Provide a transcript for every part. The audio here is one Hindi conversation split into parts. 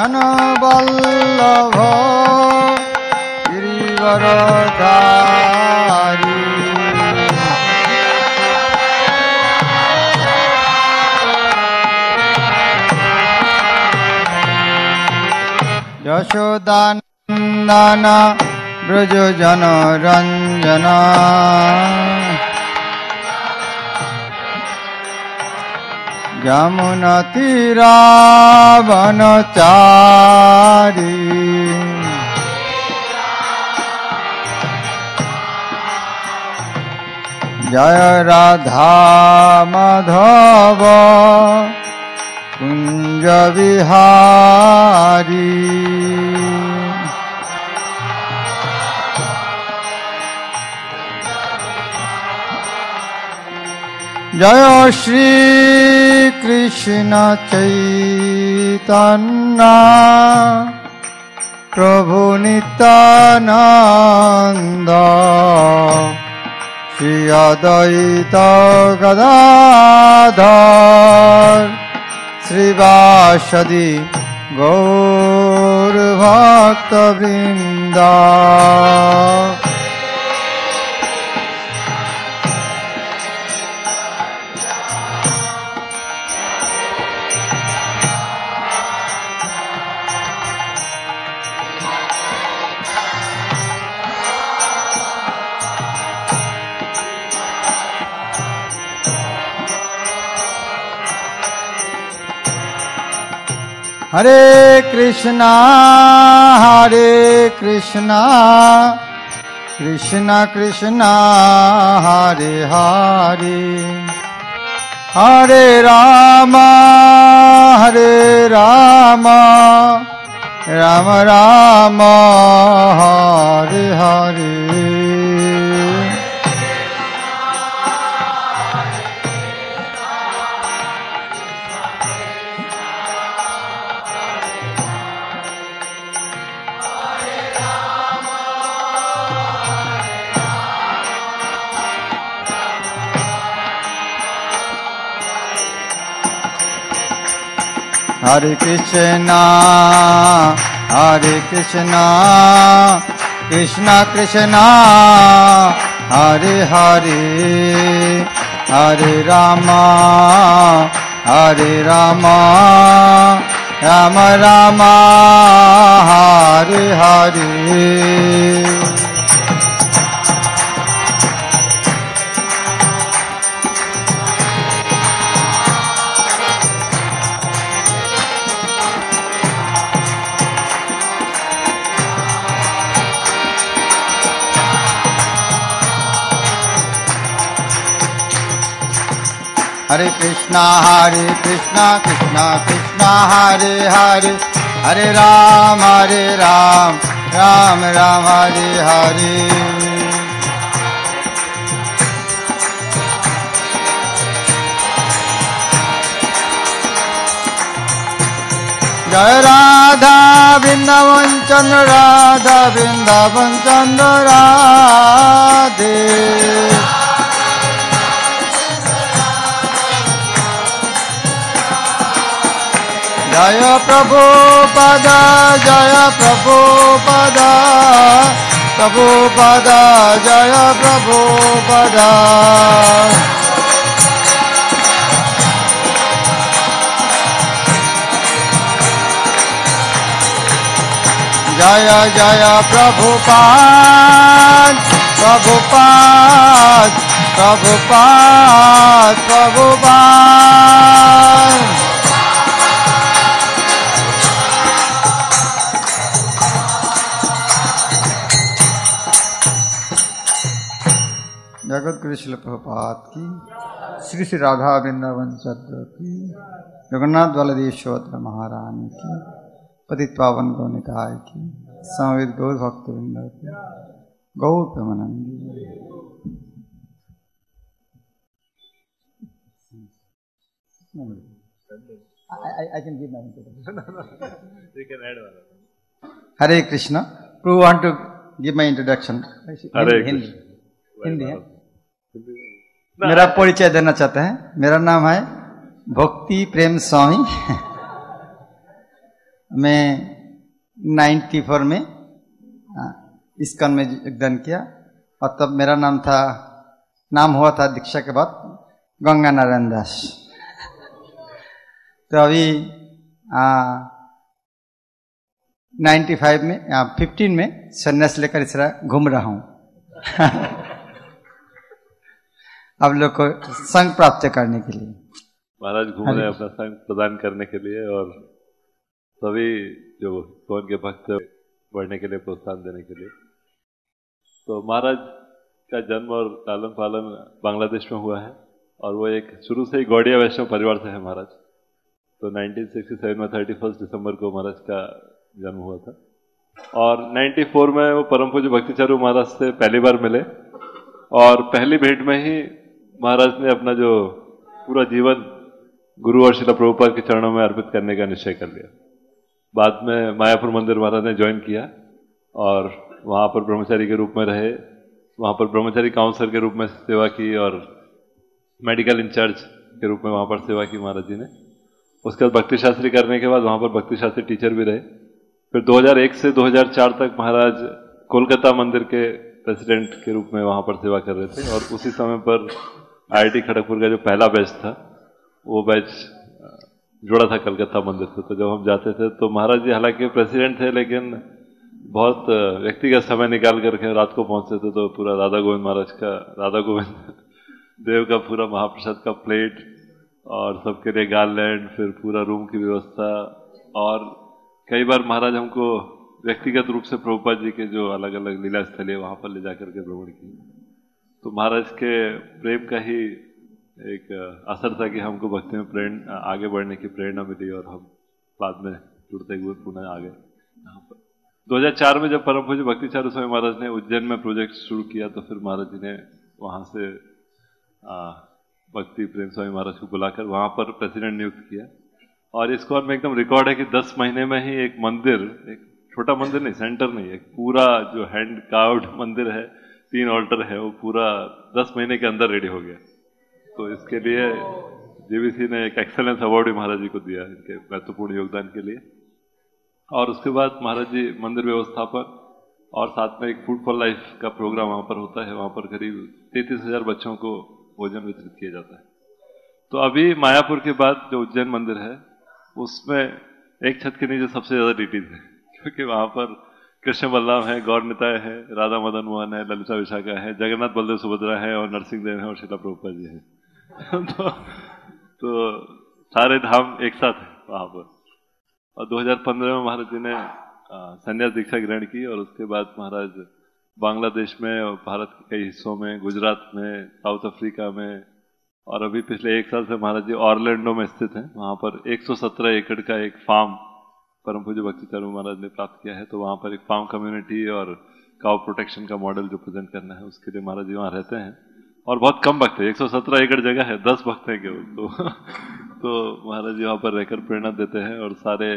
जन वल्लभ गिरिवरधारी यशोदानंदन ब्रज जन रंजन यमुना तीरावनचारी जय राधा माधव कुंज विहारी जय श्री कृष्ण चैतन्य प्रभु नित्यानंद श्री अद्वैत गदाधर श्रीवासदि गौर भक्त वृंद। हरे कृष्णा कृष्णा कृष्णा हरे हरे हरे राम राम राम हरे हरे। हरे कृष्णा कृष्णा कृष्णा हरे हरे हरे राम राम राम हरे हरे। हरे कृष्णा कृष्णा कृष्णा हरे हरे हरे राम राम राम हरे हरे। जय राधा वृंदावन चंद्र राधा वृंदावन चंद्र राधे जय प्रभुपादा जय प्रभुपादा प्रभुपादा जय प्रभुपादा। जय जय प्रभुपाद प्रभुपाद प्रभुपाद प्रभुपाद। जगत गुरु श्रील प्रभुपाद की, श्री श्री राधा वृंदावन चंद्र की, जगन्नाथ बलदेश्वर महारानी की, पतित पावन गौनिकाय की, समवेत गौर भक्त वृंद की, गौर Premanandi. I can give my introduction. You can add one. Hare Krishna. Who want to give my introduction? Hindi है। मेरा परिचय देना चाहते हैं। मेरा नाम है भक्ति प्रेम स्वामी मैं 94 में इस्कॉन में योगदान किया, और तब मेरा नाम हुआ था दीक्षा के बाद गंगा नारायण दास। तो अभी 95 में 15 में संन्यास लेकर इस तरह घूम रहा हूँ आप लोग को संग प्राप्त करने के लिए। महाराज घूम रहे हैं अपना संग प्रदान करने के लिए, और सभी जो कौन के भक्त बढ़ने के लिए प्रोत्साहन देने के लिए। तो महाराज का जन्म और लालन पालन बांग्लादेश में हुआ है, और वो एक शुरू से ही गौड़िया वैष्णव परिवार से है महाराज। तो 1967 में 31 दिसंबर को महाराज का जन्म हुआ था, और 94 में वो परम पूज्य भक्तिचारू महाराज से पहली बार मिले, और पहली भेंट में ही महाराज ने अपना जो पूरा जीवन गुरु और श्रील प्रभुपाद के चरणों में अर्पित करने का निश्चय कर लिया। बाद में मायापुर मंदिर महाराज ने ज्वाइन किया, और वहाँ पर ब्रह्मचारी के रूप में रहे, वहाँ पर ब्रह्मचारी काउंसलर के रूप में सेवा की, और मेडिकल इंचार्ज के रूप में वहाँ पर सेवा की महाराज जी ने। उसके बाद भक्ति शास्त्री करने के बाद वहाँ पर भक्ति शास्त्री टीचर भी रहे। फिर 2001 से 2004 तक महाराज कोलकाता मंदिर के प्रेसिडेंट के रूप में वहाँ पर सेवा कर रहे थे, और उसी समय पर IIT खड़गपुर का जो पहला बैच था, वो बैच जुड़ा था कलकत्ता मंदिर से। तो जब हम जाते थे तो महाराज जी हालांकि प्रेसिडेंट थे, लेकिन बहुत व्यक्तिगत समय निकाल करके रात को पहुंचते थे, तो पूरा राधा गोविंद देव का पूरा महाप्रसाद का प्लेट, और सबके लिए गार्लैंड, फिर पूरा रूम की व्यवस्था, और कई बार महाराज हमको व्यक्तिगत रूप से प्रभुपाद जी के जो अलग अलग लीला स्थल है वहाँ पर ले जाकर के भ्रमण किए। तो महाराज के प्रेम का ही एक असर था कि हमको भक्ति में आगे बढ़ने की प्रेरणा मिली, और हम बाद में जुड़ते हुए पुनः आ गए यहाँ पर। 2004 में जब परम पूज्य भक्तिचारू स्वामी महाराज ने उज्जैन में प्रोजेक्ट शुरू किया, तो फिर महाराज जी ने वहाँ से भक्ति प्रेम स्वामी महाराज को बुलाकर वहाँ पर प्रेसिडेंट नियुक्त किया। और इसको में एकदम रिकॉर्ड है कि 10 महीने में ही एक मंदिर, एक छोटा मंदिर नहीं, सेंटर नहीं, एक पूरा जो हैंड कार्व्ड मंदिर है, 3 ऑल्टर है, वो पूरा 10 महीने के अंदर रेडी हो गया। तो इसके लिए जीवीसी ने एक एक्सेलेंस अवार्ड भी महाराज जी को दिया इनके महत्वपूर्ण योगदान के लिए। और उसके बाद महाराज जी मंदिर व्यवस्थापक, और साथ में एक फूड फॉर लाइफ का प्रोग्राम वहाँ पर होता है। वहाँ पर करीब 33,000 बच्चों को भोजन वितरित किया जाता है। तो अभी मायापुर के बाद जो उज्जैन मंदिर है, उसमें एक छत के नीचे सबसे ज्यादा डीटीज है, क्योंकि वहाँ पर कृष्ण बलराम है, गौर निताय है, राधा मदन मोहन है, ललिता विशाखा है, जगन्नाथ बलदेव सुभद्रा है, और नरसिंह देव है, और श्रीला प्रभुपाद जी है तो सारे धाम एक साथ है वहाँ पर। और 2015 में महाराज जी ने संन्यास दीक्षा ग्रहण की, और उसके बाद महाराज बांग्लादेश में और भारत के कई हिस्सों में, गुजरात में, साउथ अफ्रीका में, और अभी पिछले 1 साल से महाराज जी ऑरलैंडो में स्थित हैं। वहाँ पर 117 एकड़ का एक फार्म परम पूज्य भक्तिचारू महाराज ने प्राप्त किया है। तो वहाँ पर एक फार्म कम्युनिटी और काउ प्रोटेक्शन का मॉडल जो प्रेजेंट करना है, उसके लिए महाराज जी वहाँ रहते हैं। और बहुत कम भक्त है, 117 एकड़ जगह है, 10 भक्त हैं केवल। तो महाराज जी वहाँ पर रहकर प्रेरणा देते हैं, और सारे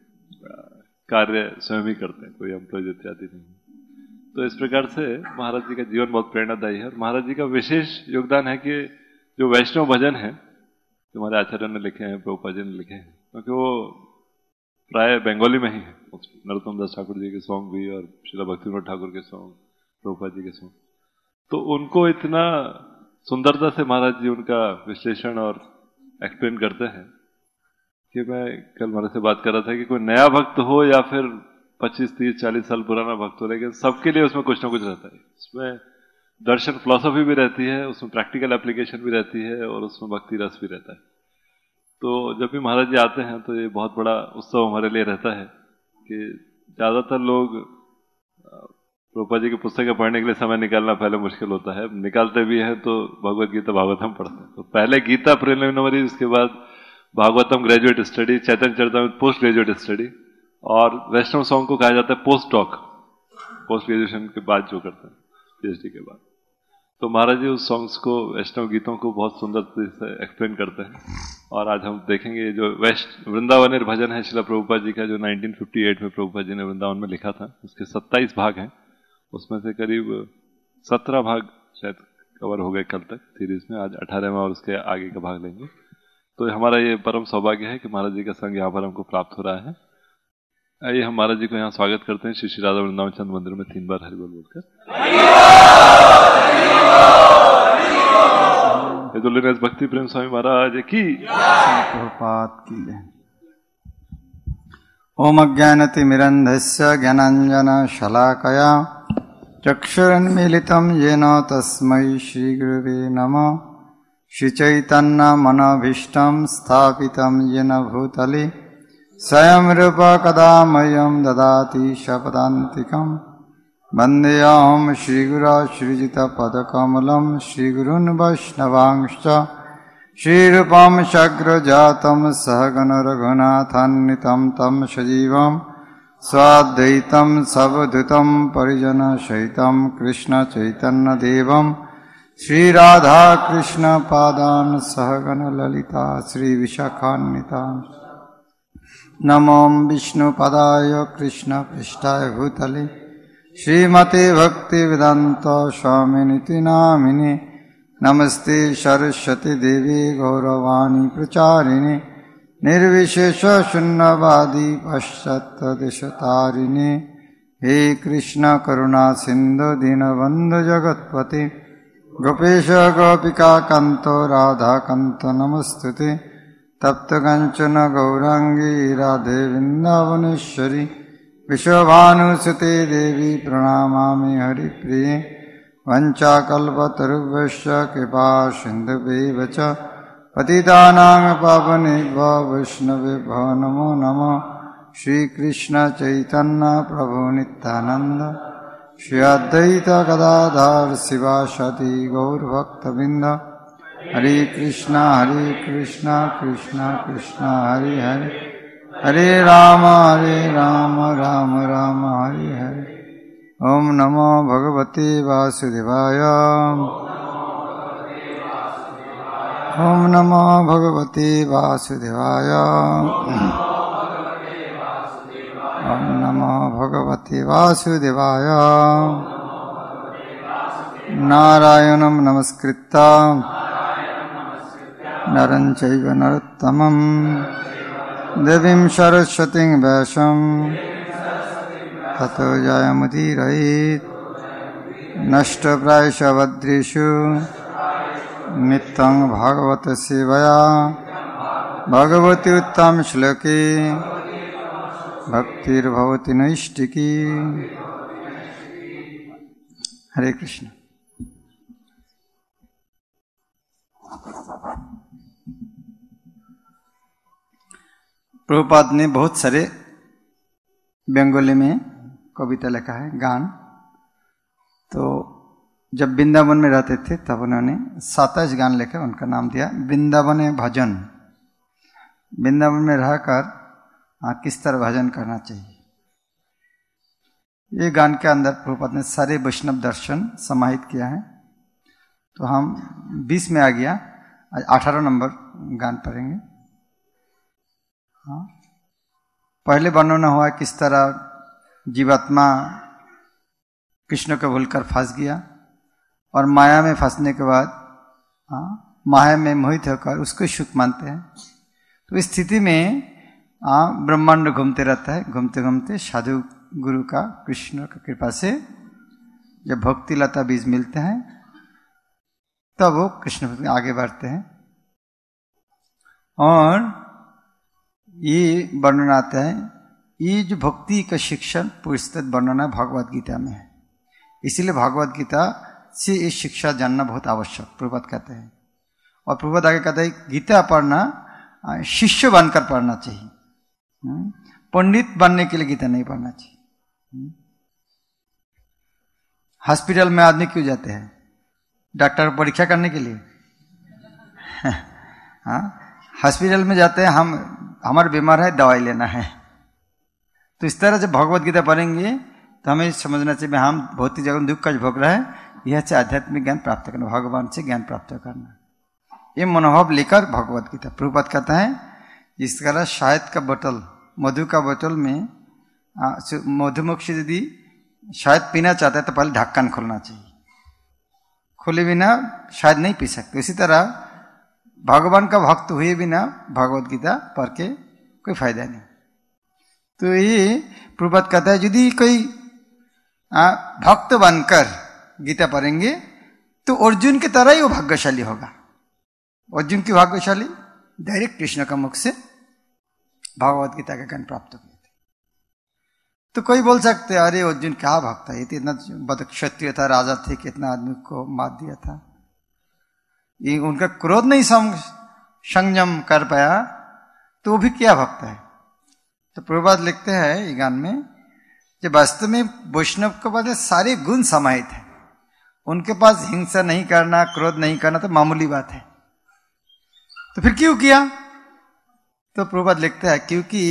कार्य स्वयं ही करते हैं, कोई एम्प्लॉय इत्यादि नहीं। तो इस प्रकार से महाराज जी का जीवन बहुत प्रेरणादायी है। और महाराज जी का विशेष योगदान है कि जो वैष्णव भजन है, जो हमारे आचार्य ने लिखे हैं, प्रभुपाद जी ने लिखे हैं, क्योंकि वो प्राय बंगाली में ही है। नरोत्तम दास ठाकुर जी के सॉन्ग भी, और श्रीला भक्ति विनोद ठाकुर के सॉन्ग, प्रभुपाद जी के सॉन्ग, तो उनको इतना सुंदरता से महाराज जी उनका विश्लेषण और एक्सप्लेन करते हैं कि मैं कल महाराज से बात कर रहा था कि कोई नया भक्त हो या फिर 25, 30, 40 साल पुराना भक्त हो, लेकिन सबके लिए उसमें कुछ ना कुछ रहता है। उसमें दर्शन फिलॉसफी भी रहती है, उसमें प्रैक्टिकल एप्लीकेशन भी रहती है, और उसमें भक्ति रस भी रहता है। तो जब भी महाराज जी आते हैं तो ये बहुत बड़ा उत्सव हमारे लिए रहता है कि ज्यादातर लोग प्रभुपाद जी की पुस्तकें पढ़ने के लिए समय निकालना पहले मुश्किल होता है। निकालते भी हैं तो भगवत गीता भागवतम पढ़ते हैं। तो पहले गीता प्रिलिमिनरी, उसके बाद Bhagavatam graduate study, Chaitanya Charitamrita post graduate study, और वैष्णव सॉन्ग को कहा जाता है पोस्ट डॉक, पोस्ट ग्रेजुएशन के बाद जो करते हैं, PhD के बाद। तो महाराज जी उस सॉन्ग्स को, वैष्णव गीतों को बहुत सुंदर से एक्सप्लेन करते हैं। और आज हम देखेंगे जो वृंदावन भजन है श्रीला प्रभुपाद जी का, जो 1958 में प्रभुपाद जी ने वृंदावन में लिखा था। उसके 27 भाग हैं, उसमें से करीब 17 भाग शायद कवर हो गए कल तक सीरीज में। आज 18वां और उसके आगे का भाग लेंगे। तो हमारा ये परम सौभाग्य है कि महाराज जी का संग यहाँ पर हमको प्राप्त हो रहा है। आइए हम महाराज जी को यहाँ स्वागत करते हैं श्री श्री राधा वृंदावन चंद मंदिर में 3 बार हरिबोल बोलकर। ये भक्ति प्रेम स्वामी महाराज की प्रभुपाद की जय। ओम अज्ञानतिमिरन्धस्य ज्ञानाञ्जनशलाकया चक्षुरुन्मीलितं येन तस्मै श्रीगुरुवे नमः। श्रीचैतन्यमनोभीष्टं स्थापितं येन भूतले स्वयं रूप कदा मह्यं ददाति शपदान्तिकं। वन्देऽहं श्रीगुरो श्रीजितपदकमलं श्रीगुरून् वैष्णवांश्च श्रीरूपं सग्रजातं सहगण रघुनाथान्वितं तं सजीवं स्वाद्वैतं सवधूतं परिजनसहितं कृष्णचैतन्यदेवं श्रीराधाकृष्णपादान् सहगण ललिता श्रीविशाखान्वितान्। नमो विष्णुपदाय कृष्णपृष्ठाय भूतले श्रीमते भक्तिवेदान्त स्वामिनिति नामिने। नमस्ते सरस्वती देवी गौरवाणी प्रचारिणे निर्विशेष शून्यवादी पाश्चात्यदेशतारिणे। हे कृष्ण करुणा सिंधु दीनबंधु जगत्पते गोपेश गोपिका कांतो राधा कांतो नमस्तुते। तप्त कंचन गौरांगी राधे वृंदावनेश्वरी विश्वभानुसुते देवी प्रणमामि हरिप्रिये। वंचाकल्पतरुभ्यश्च कृपा सिन्धुभ्येव च पतितानां पावनेभ्यो वैष्णवेभ्यो नमो नमः। श्रीकृष्ण चैतन्य प्रभु नित्यानंद श्री अद्वैत गदाधर शिवासदि गौरभक्तवृंद। हरे कृष्ण कृष्ण कृष्ण हरे हरे हरे राम राम राम हरे हरे। ओम नमो भगवते वासुदेवाय। ओम नमो भगवते वासुदेवाय। ओम नमो भगवते वासुदेवाय। नारायणं नमस्कृत्य नरं चैव नरोत्तमं देवीं सरस्वतीं व्यासं ततो जयमुदीरयेत्। नष्टप्रायेषु भद्रेषु नित्यं भागवत सेवया भगवती उत्तम श्लोके भक्तिर्भवति नैष्टिकी। हरे कृष्ण। प्रभुपाद ने बहुत सारे बंगाली में कविता लिखा है, गान। तो जब वृंदावन में रहते थे तब उन्होंने 27 गान लिखे, उनका नाम दिया वृंदावन भजन। वृंदावन में रहकर किस तरह भजन करना चाहिए, ये गान के अंदर प्रभुपाद ने सारे वैष्णव दर्शन समाहित किया है। तो हम 20 में आ गया, आज 18 नंबर गान पढ़ेंगे। हाँ, पहले वर्णन हुआ किस तरह जीवात्मा कृष्ण को भूलकर फंस गया और माया में फंसने के बाद माया में मोहित होकर उसको सुख मानते हैं। तो इस स्थिति में ब्रह्मांड घूमते रहता है। घूमते घूमते साधु गुरु का कृष्ण की कृपा से जब भक्ति लता बीज मिलते हैं तब वो कृष्ण भक्ति आगे बढ़ते हैं। और ये वर्णन आता है, ये जो भक्ति का शिक्षण पुस्तक वर्णन है भगवद गीता में है। इसीलिए भगवद गीता से ये शिक्षा जानना बहुत आवश्यक प्रभुपाद कहते हैं। और प्रभुपाद आगे कहते हैं गीता पढ़ना शिष्य बनकर पढ़ना चाहिए, पंडित बनने के लिए गीता नहीं पढ़ना चाहिए। हॉस्पिटल में आदमी क्यों जाते हैं? डॉक्टर परीक्षा करने के लिए। हाँ, हॉस्पिटल में जाते हैं, हमारे बीमार है, दवाई लेना है। तो इस तरह जब भगवद गीता पढ़ेंगे तो हमें समझना चाहिए हम भौतिक जगत में दुख का भोग रहा है, यह से आध्यात्मिक ज्ञान प्राप्त करना, भगवान से ज्ञान प्राप्त करना, ये मनोभाव लेकर भगवद गीता। प्रभुपाद कहता है जिस तरह शहद का बोतल, मधु का बोतल में मधुमक्खी यदि शहद पीना चाहता है तो पहले ढक्कन खोलना चाहिए, खोले बिना शायद नहीं पी सकते। इसी तरह भगवान का भक्त हुए बिना भगवद गीता पढ़ के कोई फायदा नहीं। तो ये प्रभुपाद कहता है यदि कोई भक्त बनकर गीता पढ़ेंगे तो अर्जुन की तरह ही वो भाग्यशाली होगा। अर्जुन की भाग्यशाली डायरेक्ट कृष्ण का मुख से भगवत गीता का ज्ञान प्राप्त किए थे। तो कोई बोल सकते अरे अर्जुन क्या भक्त है, ये तो इतना बद क्षत्रिय था, राजा थे, कितना आदमी को मार दिया था, ये उनका क्रोध नहीं संयम कर पाया तो वो भी क्या भक्त है। तो प्रभुपाद लिखते हैं ये गान में कि वास्तव में वैष्णव के पास सारे गुण समाहित है। उनके पास हिंसा नहीं करना, क्रोध नहीं करना तो मामूली बात है। तो फिर क्यों किया? तो प्रभुपाद लिखते हैं क्योंकि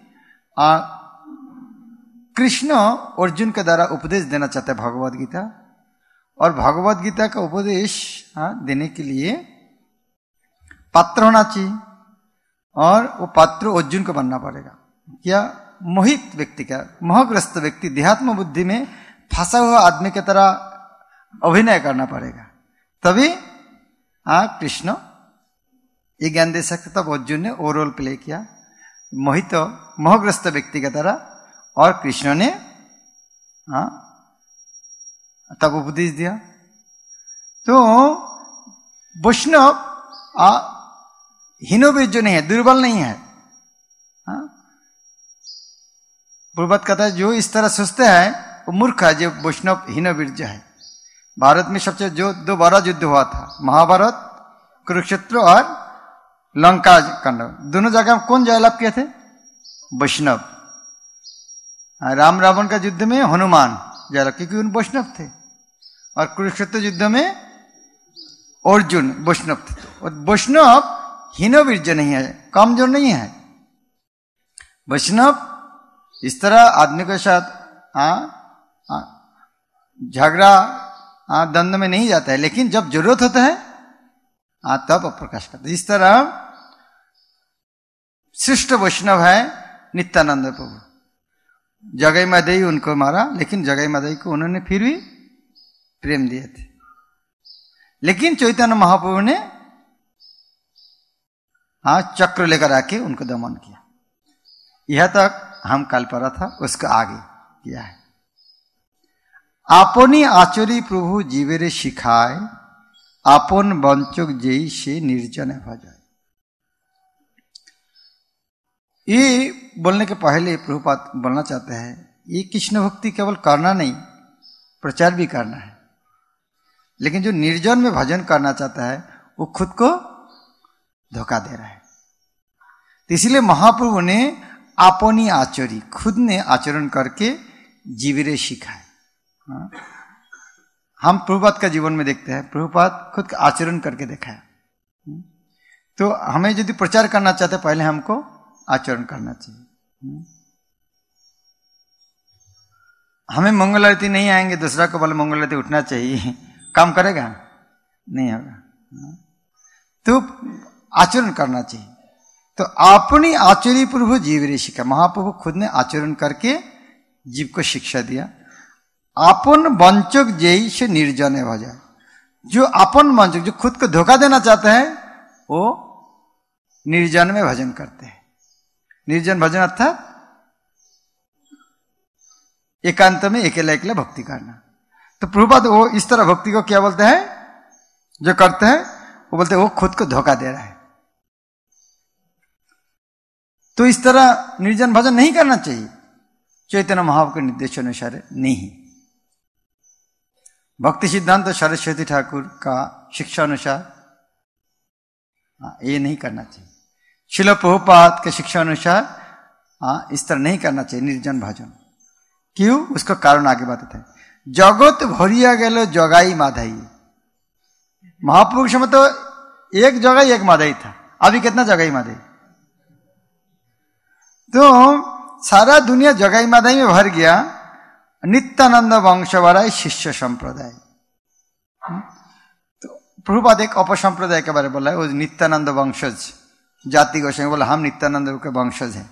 कृष्ण अर्जुन के द्वारा उपदेश देना चाहते हैं भगवत गीता, और भगवत गीता का उपदेश देने के लिए पात्र होना चाहिए, और वो पात्र अर्जुन को बनना पड़ेगा। क्या मोहित व्यक्ति का, मोहग्रस्त व्यक्ति, देहात्म बुद्धि में फंसा हुआ आदमी की तरह अभिनय करना पड़ेगा, तभी कृष्ण ये ज्ञान दे सकते। तब अर्जुन ने वो रोल प्ले किया मोहित मोहग्रस्त व्यक्ति की तरह, और कृष्ण ने तब उपदेश दिया। तो वैष्णव हीनोवीर जो नहीं है, दुर्बल नहीं है। प्रभुपाद कहता है जो इस तरह सोचते हैं वो मूर्ख है, जो वैष्णव हीनोवीर जो है। भारत में सबसे जो 2 बड़ा युद्ध हुआ था, महाभारत, कुरुक्षेत्र और लंका कांड, दोनों जगह कौन जयलाभ किए थे? वैष्णव। राम रावण का युद्ध में हनुमान जयलाभ, क्योंकि उन वैष्णव थे, और कुरुक्षेत्र युद्ध में अर्जुन वैष्णव थे। और वैष्णव हीनोवीर नहीं है, कमजोर नहीं है। वैष्णव इस तरह आदमी के साथ झगड़ा द्वंद में नहीं जाता है, लेकिन जब जरूरत होता है तब प्रकाश करता है। इस तरह श्रेष्ठ वैष्णव है नित्यानंद प्रभु। जगई माधई उनको मारा, लेकिन जगई माधई को उन्होंने फिर भी प्रेम दिए थे। लेकिन चैतन्य महाप्रभु ने चक्र लेकर आके उनको दमन किया। यह तक हम कल पढ़ा था, उसको आगे किया है। आपनी आचरी प्रभु जीवेरे शिखाए, आपन बंचक जेई से निर्जन भजाए। ये बोलने के पहले प्रभुपाद बोलना चाहते हैं ये कृष्ण भक्ति केवल करना नहीं, प्रचार भी करना है। लेकिन जो निर्जन में भजन करना चाहता है वो खुद को धोखा दे रहा है। तो इसलिए महाप्रभु ने आपनी आचरी, खुद ने आचरण करके जीविरे सिखाए। हम प्रभुपाद का जीवन में देखते हैं, प्रभुपाद खुद का आचरण करके देखा है। तो हमें यदि प्रचार करना चाहते हैं पहले हमको आचरण करना चाहिए। हमें मंगल आरती नहीं आएंगे, दूसरा को बोले मंगल आरती उठना चाहिए, काम करेगा? नहीं होगा। तो आचरण करना चाहिए। तो अपनी आचरी प्रभु जीव शिक्षा, महाप्रभु खुद ने आचरण करके जीव को शिक्षा दिया। अपन वंचक जेई से निर्जन भजाए। जो अपन वंचक, जो खुद को धोखा देना चाहते हैं, वो निर्जन में भजन करते हैं। निर्जन भजन अर्थात एकांत में अकेला अकेला भक्ति करना। तो प्रभुपाद वो इस तरह भक्ति को क्या बोलते हैं, जो करते हैं वो बोलते हैं वो खुद को धोखा दे रहा है। तो इस तरह निर्जन भजन नहीं करना चाहिए, चैतन्य महाप्रभु के निर्देश अनुसार नहीं। भक्ति सिद्धांत सरस्वती ठाकुर का शिक्षा अनुसार ये नहीं करना चाहिए। शिल प्रभुपाद के शिक्षा अनुसार इस तरह नहीं करना चाहिए निर्जन भजन। क्यों? उसका कारण आगे बताते हैं। जगत भरिया गेलो जगाई माधाई। महाप्रभु के समय तो एक जगाई एक माधाई था, अभी कितना जगाई माधाई? तो सारा दुनिया जगाई माधाई में भर गया। नित्यानंद वंश वाला शिष्य संप्रदाय। तो प्रभुपाद एक अपसंप्रदाय के बारे में बोला है, वो नित्यानंद वंशज जाति गोस्वामी बोला हम नित्यानंद के वंशज हैं।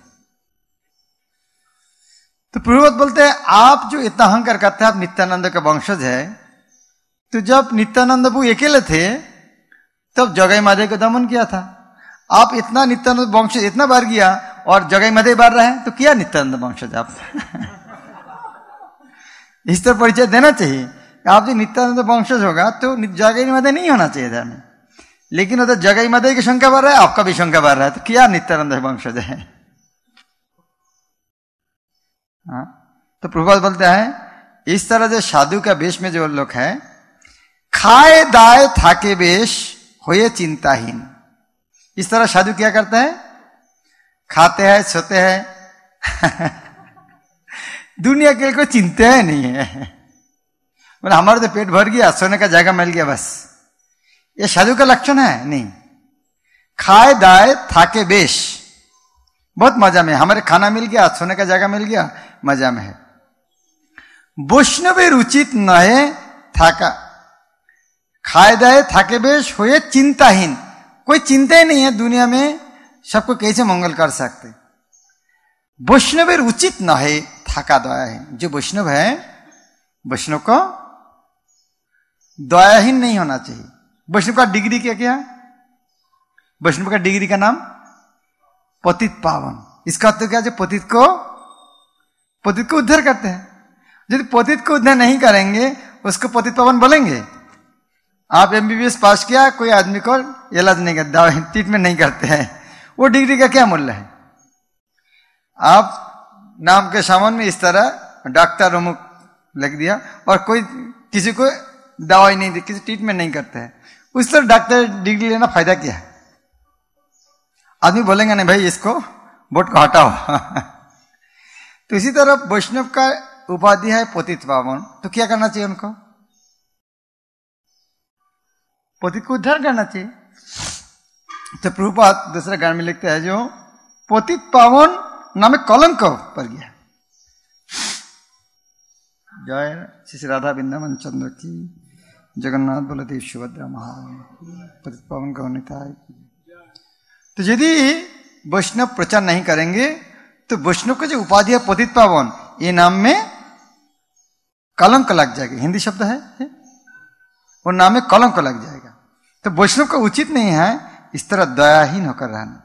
तो प्रभुपाद बोलते हैं आप जो इतना अहंकार करते हैं आप नित्यानंद के वंशज है, तो जब नित्यानंद प्रभु अकेले थे तब जगाई माधई को दमन किया था। आप इतना नित्यानंद वंशज इतना बार गया और जगह मध्य बढ़ रहे हैं, तो किया नित्यानंद वंशज आप। इस तरह परिचय देना चाहिए। आप जो नित्यानंद वंशज होगा तो जगह मध्य नहीं होना चाहिए धर्म में, लेकिन उधर जगह मध्य की संख्या बढ़ रहा है, आपका भी संख्या बढ़ रहा है, तो क्या नित्यानंद वंशज है। हाँ? तो प्रभुपाद बोलते हैं इस तरह जो साधु का वेश में जो लोग हैं, खाए दाए थाके वेश होए चिंताहीन। इस तरह साधु क्या करते हैं, खाते हैं सोते हैं दुनिया के लिए कोई चिंता ही नहीं है। मतलब हमारा तो पेट भर गया, सोने का जगह मिल गया, बस ये साधु का लक्षण है नहीं। खाए दाए थाके बेश, बहुत मजा में, हमारे खाना मिल गया, सोने का जगह मिल गया, मजा में है। वैष्णवेर उचित नहे थाका, खाए दाए थाके बेश होए चिंताहीन। कोई चिंता ही नहीं है दुनिया में, सबको कैसे मंगल कर सकते। वैष्णवेर उचित नहे थाका दयाहीन। जो वैष्णव है, वैष्णव को दयाहीन नहीं होना चाहिए। वैष्णव का डिग्री क्या क्या है? वैष्णव का डिग्री का नाम पतित पावन। इसका अर्थ क्या है? पतित को उद्धार करते हैं। यदि पतित को उद्धार नहीं करेंगे, उसको पतित पावन बोलेंगे। आप एमबीबीएस पास किया, कोई आदमी को इलाज नहीं करते, दवा ट्रीटमेंट नहीं करते हैं, वो डिग्री का क्या मूल्य है? आप नाम के सामान में इस तरह डॉक्टर अमुक लिख दिया और कोई किसी को दवाई नहीं दी, किसी ट्रीटमेंट नहीं करते हैं, उस तरह डॉक्टर डिग्री लेना फायदा क्या है? आदमी बोलेंगे नहीं भाई इसको वोट को हटाओ तो इसी तरह वैष्णव का उपाधि है पतित पावन। तो क्या करना चाहिए उनको? पतित को उद्धार करना चाहिए। तो प्रभुपाद दूसरे गान में लिखते हैं, जो पतित पावन नामे कलंक पर गया। जय श्री राधा वृंदावन चंद्र की, जगन्नाथ बलदेव सुभद्रा महाराज, पतित पावन गौनिताय। तो यदि वैष्णव प्रचार नहीं करेंगे तो वैष्णव का जो उपाधि है पतित पावन, ये नाम में कलंक लग जाएगा। हिंदी शब्द है वो, नाम में कलंक लग जाएगा। तो वैष्णव का उचित नहीं है इस तरह दयाहीन होकर रहना।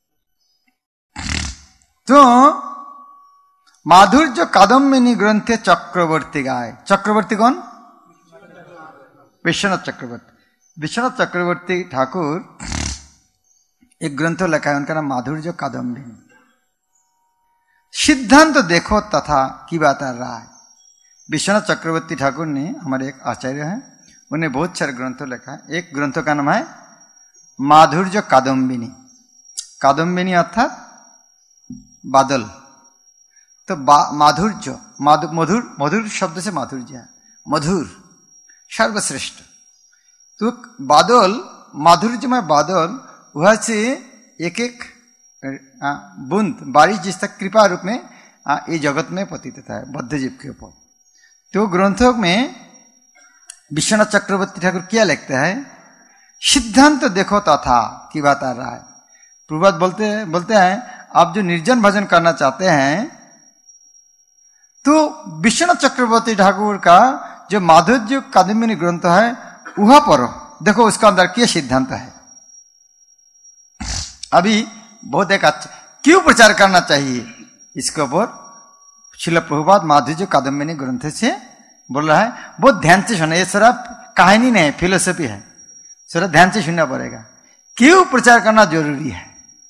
तो माधुर्य कादम्बिनी ग्रंथे चक्रवर्ती गाय। चक्रवर्ती कौन? विश्वनाथ चक्रवर्ती। विश्वनाथ चक्रवर्ती ठाकुर एक ग्रंथ लिखा है, उनका नाम माधुर्य कादम्बिनी। सिद्धांत तो देखो तथा की बात राय। विश्वनाथ चक्रवर्ती ठाकुर ने, हमारे एक आचार्य हैं, उन्हें बहुत सारे ग्रंथों लिखा है। एक ग्रंथ का नाम है माधुर्य कादम्बिनी। कादम्बिनी अर्थात बादल। तो माधुर्य, मधुर, मधुर शब्द से माधुर्य है, मधुर, सर्वश्रेष्ठ। तो बादल, माधुर्य में बादल, वह से एक एक बूंद बारिश जिस तक कृपा रूप में ये जगत में पतित होता है बद्ध जीव के ऊपर। तो ग्रंथों में विश्वनाथ चक्रवर्ती ठाकुर क्या लिखते हैं? सिद्धांत तो देखो तथा की बात आ रहा है। प्रभुपाद बोलते हैं, आप जो निर्जन भजन करना चाहते हैं तो विश्वनाथ चक्रवर्ती ठाकुर का जो माधुर्य कादम्बिनी ग्रंथ है वह पढ़ो, देखो उसका अंदर क्या सिद्धांत है। अभी बहुत एक अच्छा, क्यों प्रचार करना चाहिए इसके ऊपर श्रील प्रभुपाद माधुर्य कादम्बिनी ग्रंथ से बोल रहा है। बहुत ध्यान से सुना, ये सारा कहानी नहीं है, फिलोसफी है, सारा ध्यान से सुनना पड़ेगा। क्यों प्रचार करना जरूरी है?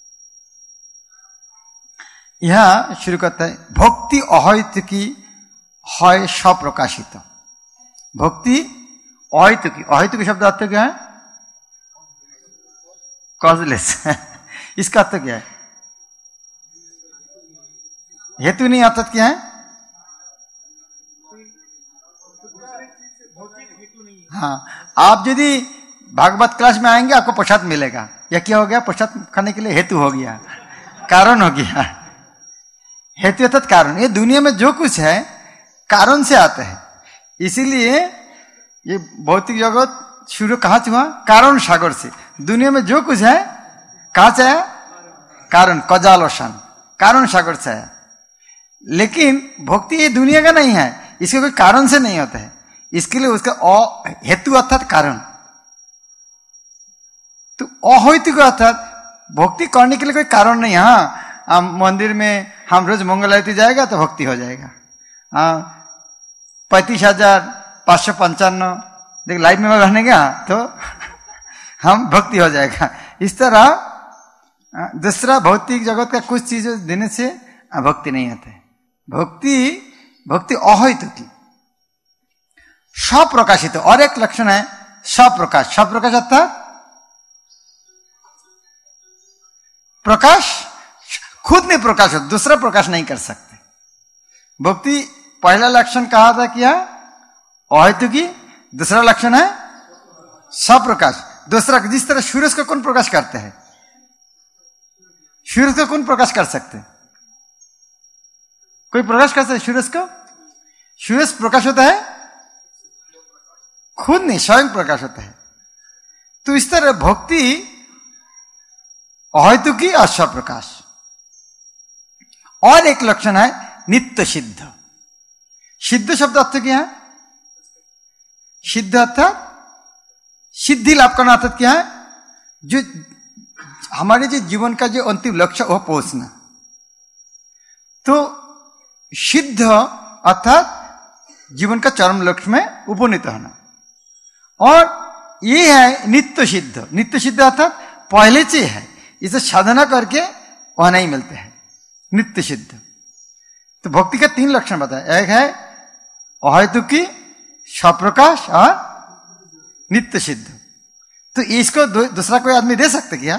यह शुरू करता है, भक्ति अहैतुकी है स्वप्रकाशित। भक्ति अहैतुकी, अहैतुकी शब्द अर्थ क्या है? कॉजलेस इसका अर्थ क्या है? हेतु नहीं, अर्थ क्या है? हाँ, आप यदि भागवत क्लास में आएंगे आपको प्रसाद मिलेगा, या क्या हो गया? प्रसाद खाने के लिए हेतु हो गया, कारण हो गया। हेतु अर्थात कारण। ये दुनिया में जो कुछ है कारण से आता है, इसीलिए ये भौतिक जगत शुरू कहां से हुआ? कारण सागर से। दुनिया में जो कुछ है कहां से आया? कारण, कजालोशन, कारण सागर से आया। लेकिन भक्ति ये दुनिया का नहीं है, इसके कोई कारण से नहीं होता है, इसके लिए उसका हेतु अर्थात कारण। तो अहेतु अर्थात भक्ति करने के लिए कोई कारण नहीं। हाँ, मंदिर में हम रोज मंगल आरती जाएगा तो भक्ति हो जाएगा। 35,555 देख लाइव में रहने गया तो हम भक्ति हो जाएगा। इस तरह दूसरा भौतिक जगत का कुछ चीजें देने से भक्ति नहीं आते। भक्ति अहैतुकी स्वप्रकाशित। और एक लक्षण है स्वप्रकाश। स्वप्रकाश अर्थात प्रकाश खुद में प्रकाश हो, दूसरा प्रकाश नहीं कर सकते। भक्ति पहला लक्षण कहा था क्या? अहैतुकी। दूसरा लक्षण है स्वप्रकाश। दूसरा, जिस तरह सूरज को कौन प्रकाश करते हैं? सूरज को कौन प्रकाश कर सकते? कोई प्रकाश कर सकते सूरज को? सूरज प्रकाश होता है खुद नहीं, स्वयं प्रकाश होता है। तो इस तरह भक्ति अहैतुकी और स्वप्रकाश। और एक लक्षण है नित्य सिद्ध। सिद्ध शब्द अर्थ क्या है? सिद्ध अर्थात सिद्धि लाभ करना अर्थात क्या है? जो हमारे जो जीवन का जो अंतिम लक्ष्य वो पहुंचना। तो सिद्ध अर्थात जीवन का चरम लक्ष्य में उपनीत होना। और ये है नित्य सिद्ध। नित्य सिद्ध अर्थात पहले से है, इसे साधना करके वह नहीं मिलते हैं। नित्य सिद्ध। तो भक्ति के 3 लक्षण बताए। एक है अहैतुकी, स्वप्रकाश और नित्य सिद्ध। तो इसको दूसरा कोई आदमी दे सकते क्या?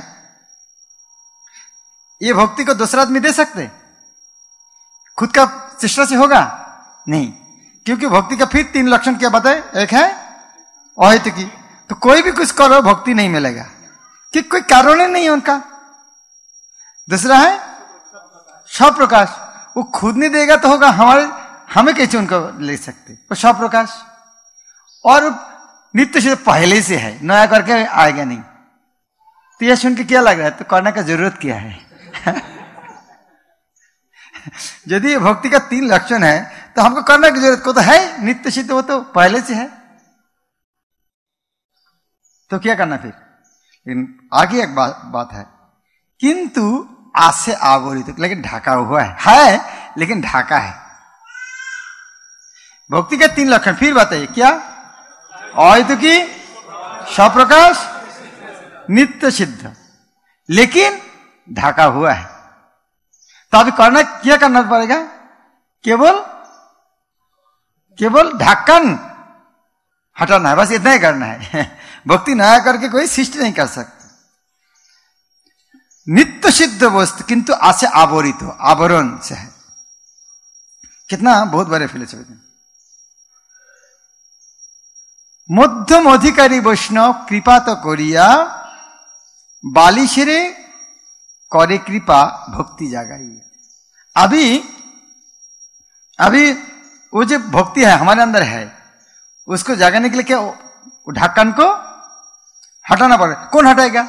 ये भक्ति को दूसरा आदमी दे सकते? खुद का चेष्टा से होगा नहीं, क्योंकि भक्ति का फिर 3 लक्षण क्या बताए? एक है अहैतुकी। तो कोई भी कुछ करो भक्ति नहीं मिलेगा, कि कोई कारण ही नहीं है उनका। दूसरा है स्वप्रकाश। वो खुद नहीं देगा तो होगा, हमें कैसे उनको ले सकते? वो स्वप्रकाश। और नित्य से पहले से है, नया करके आएगा नहीं। तो यह सुन के क्या लग रहा है? तो करने का जरूरत क्या है? यदि भक्ति का 3 लक्षण है तो हमको करने की जरूरत को तो है। नित्य सिद्ध वो तो पहले से है, तो क्या करना फिर? लेकिन आगे एक बात है, किंतु आज से आवरित, लेकिन ढाका हुआ है लेकिन ढाका है। भक्ति के 3 लक्षण फिर बताइए क्या? अहैतुकी, स्वप्रकाश, नित्य सिद्ध, लेकिन ढाका हुआ है। तो अभी क्या करना पड़ेगा? केवल ढक्कन हटाना है, बस इतना ही करना है। भक्ति नया करके कोई सृष्टि नहीं कर सकता। नित्य सिद्ध वस्तु किंतु आज से आवरित हो, आवरण से है। कितना बहुत बड़े फिलोसफी। मध्यम अधिकारी वैष्णव कृपा तो करिया, बालिशेरे करे कृपा भक्ति जागाई। अभी वो जो भक्ति है हमारे अंदर है, उसको जगाने के लिए क्या ढक्कन को हटाना पड़ेगा। कौन हटाएगा?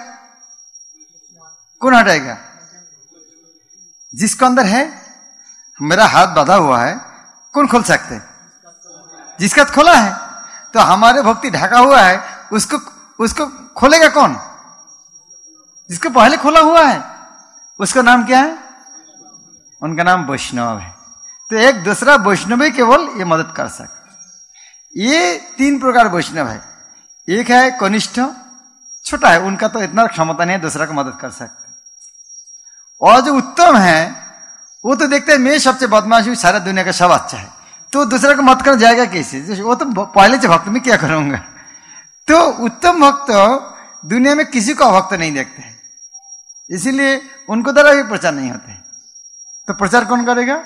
जिसको अंदर है। मेरा हाथ बांधा हुआ है, कौन खोल सकते? जिसका खोला है। तो हमारे भक्ति ढका हुआ है, उसको खोलेगा कौन? जिसको पहले खोला हुआ है। उसका नाम क्या है? उनका नाम वैष्णव है। तो एक दूसरा वैष्णव ही केवल ये मदद कर सकते। ये 3 प्रकार वैष्णव है। एक है कनिष्ठ, छोटा है, उनका तो इतना क्षमता नहीं है दूसरा को मदद कर सकते। और जो उत्तम है वो तो देखते हैं मैं सबसे बदमाश हूं, सारा दुनिया का सब अच्छा है, तो दूसरा को मत कर जाएगा कैसे? वो तो पहले से भक्त में क्या करूंगा। तो उत्तम भक्त दुनिया में किसी को अभक्त नहीं देखते हैं, इसीलिए उनको द्वारा भी प्रचार नहीं होते। तो प्रचार कौन करेगा?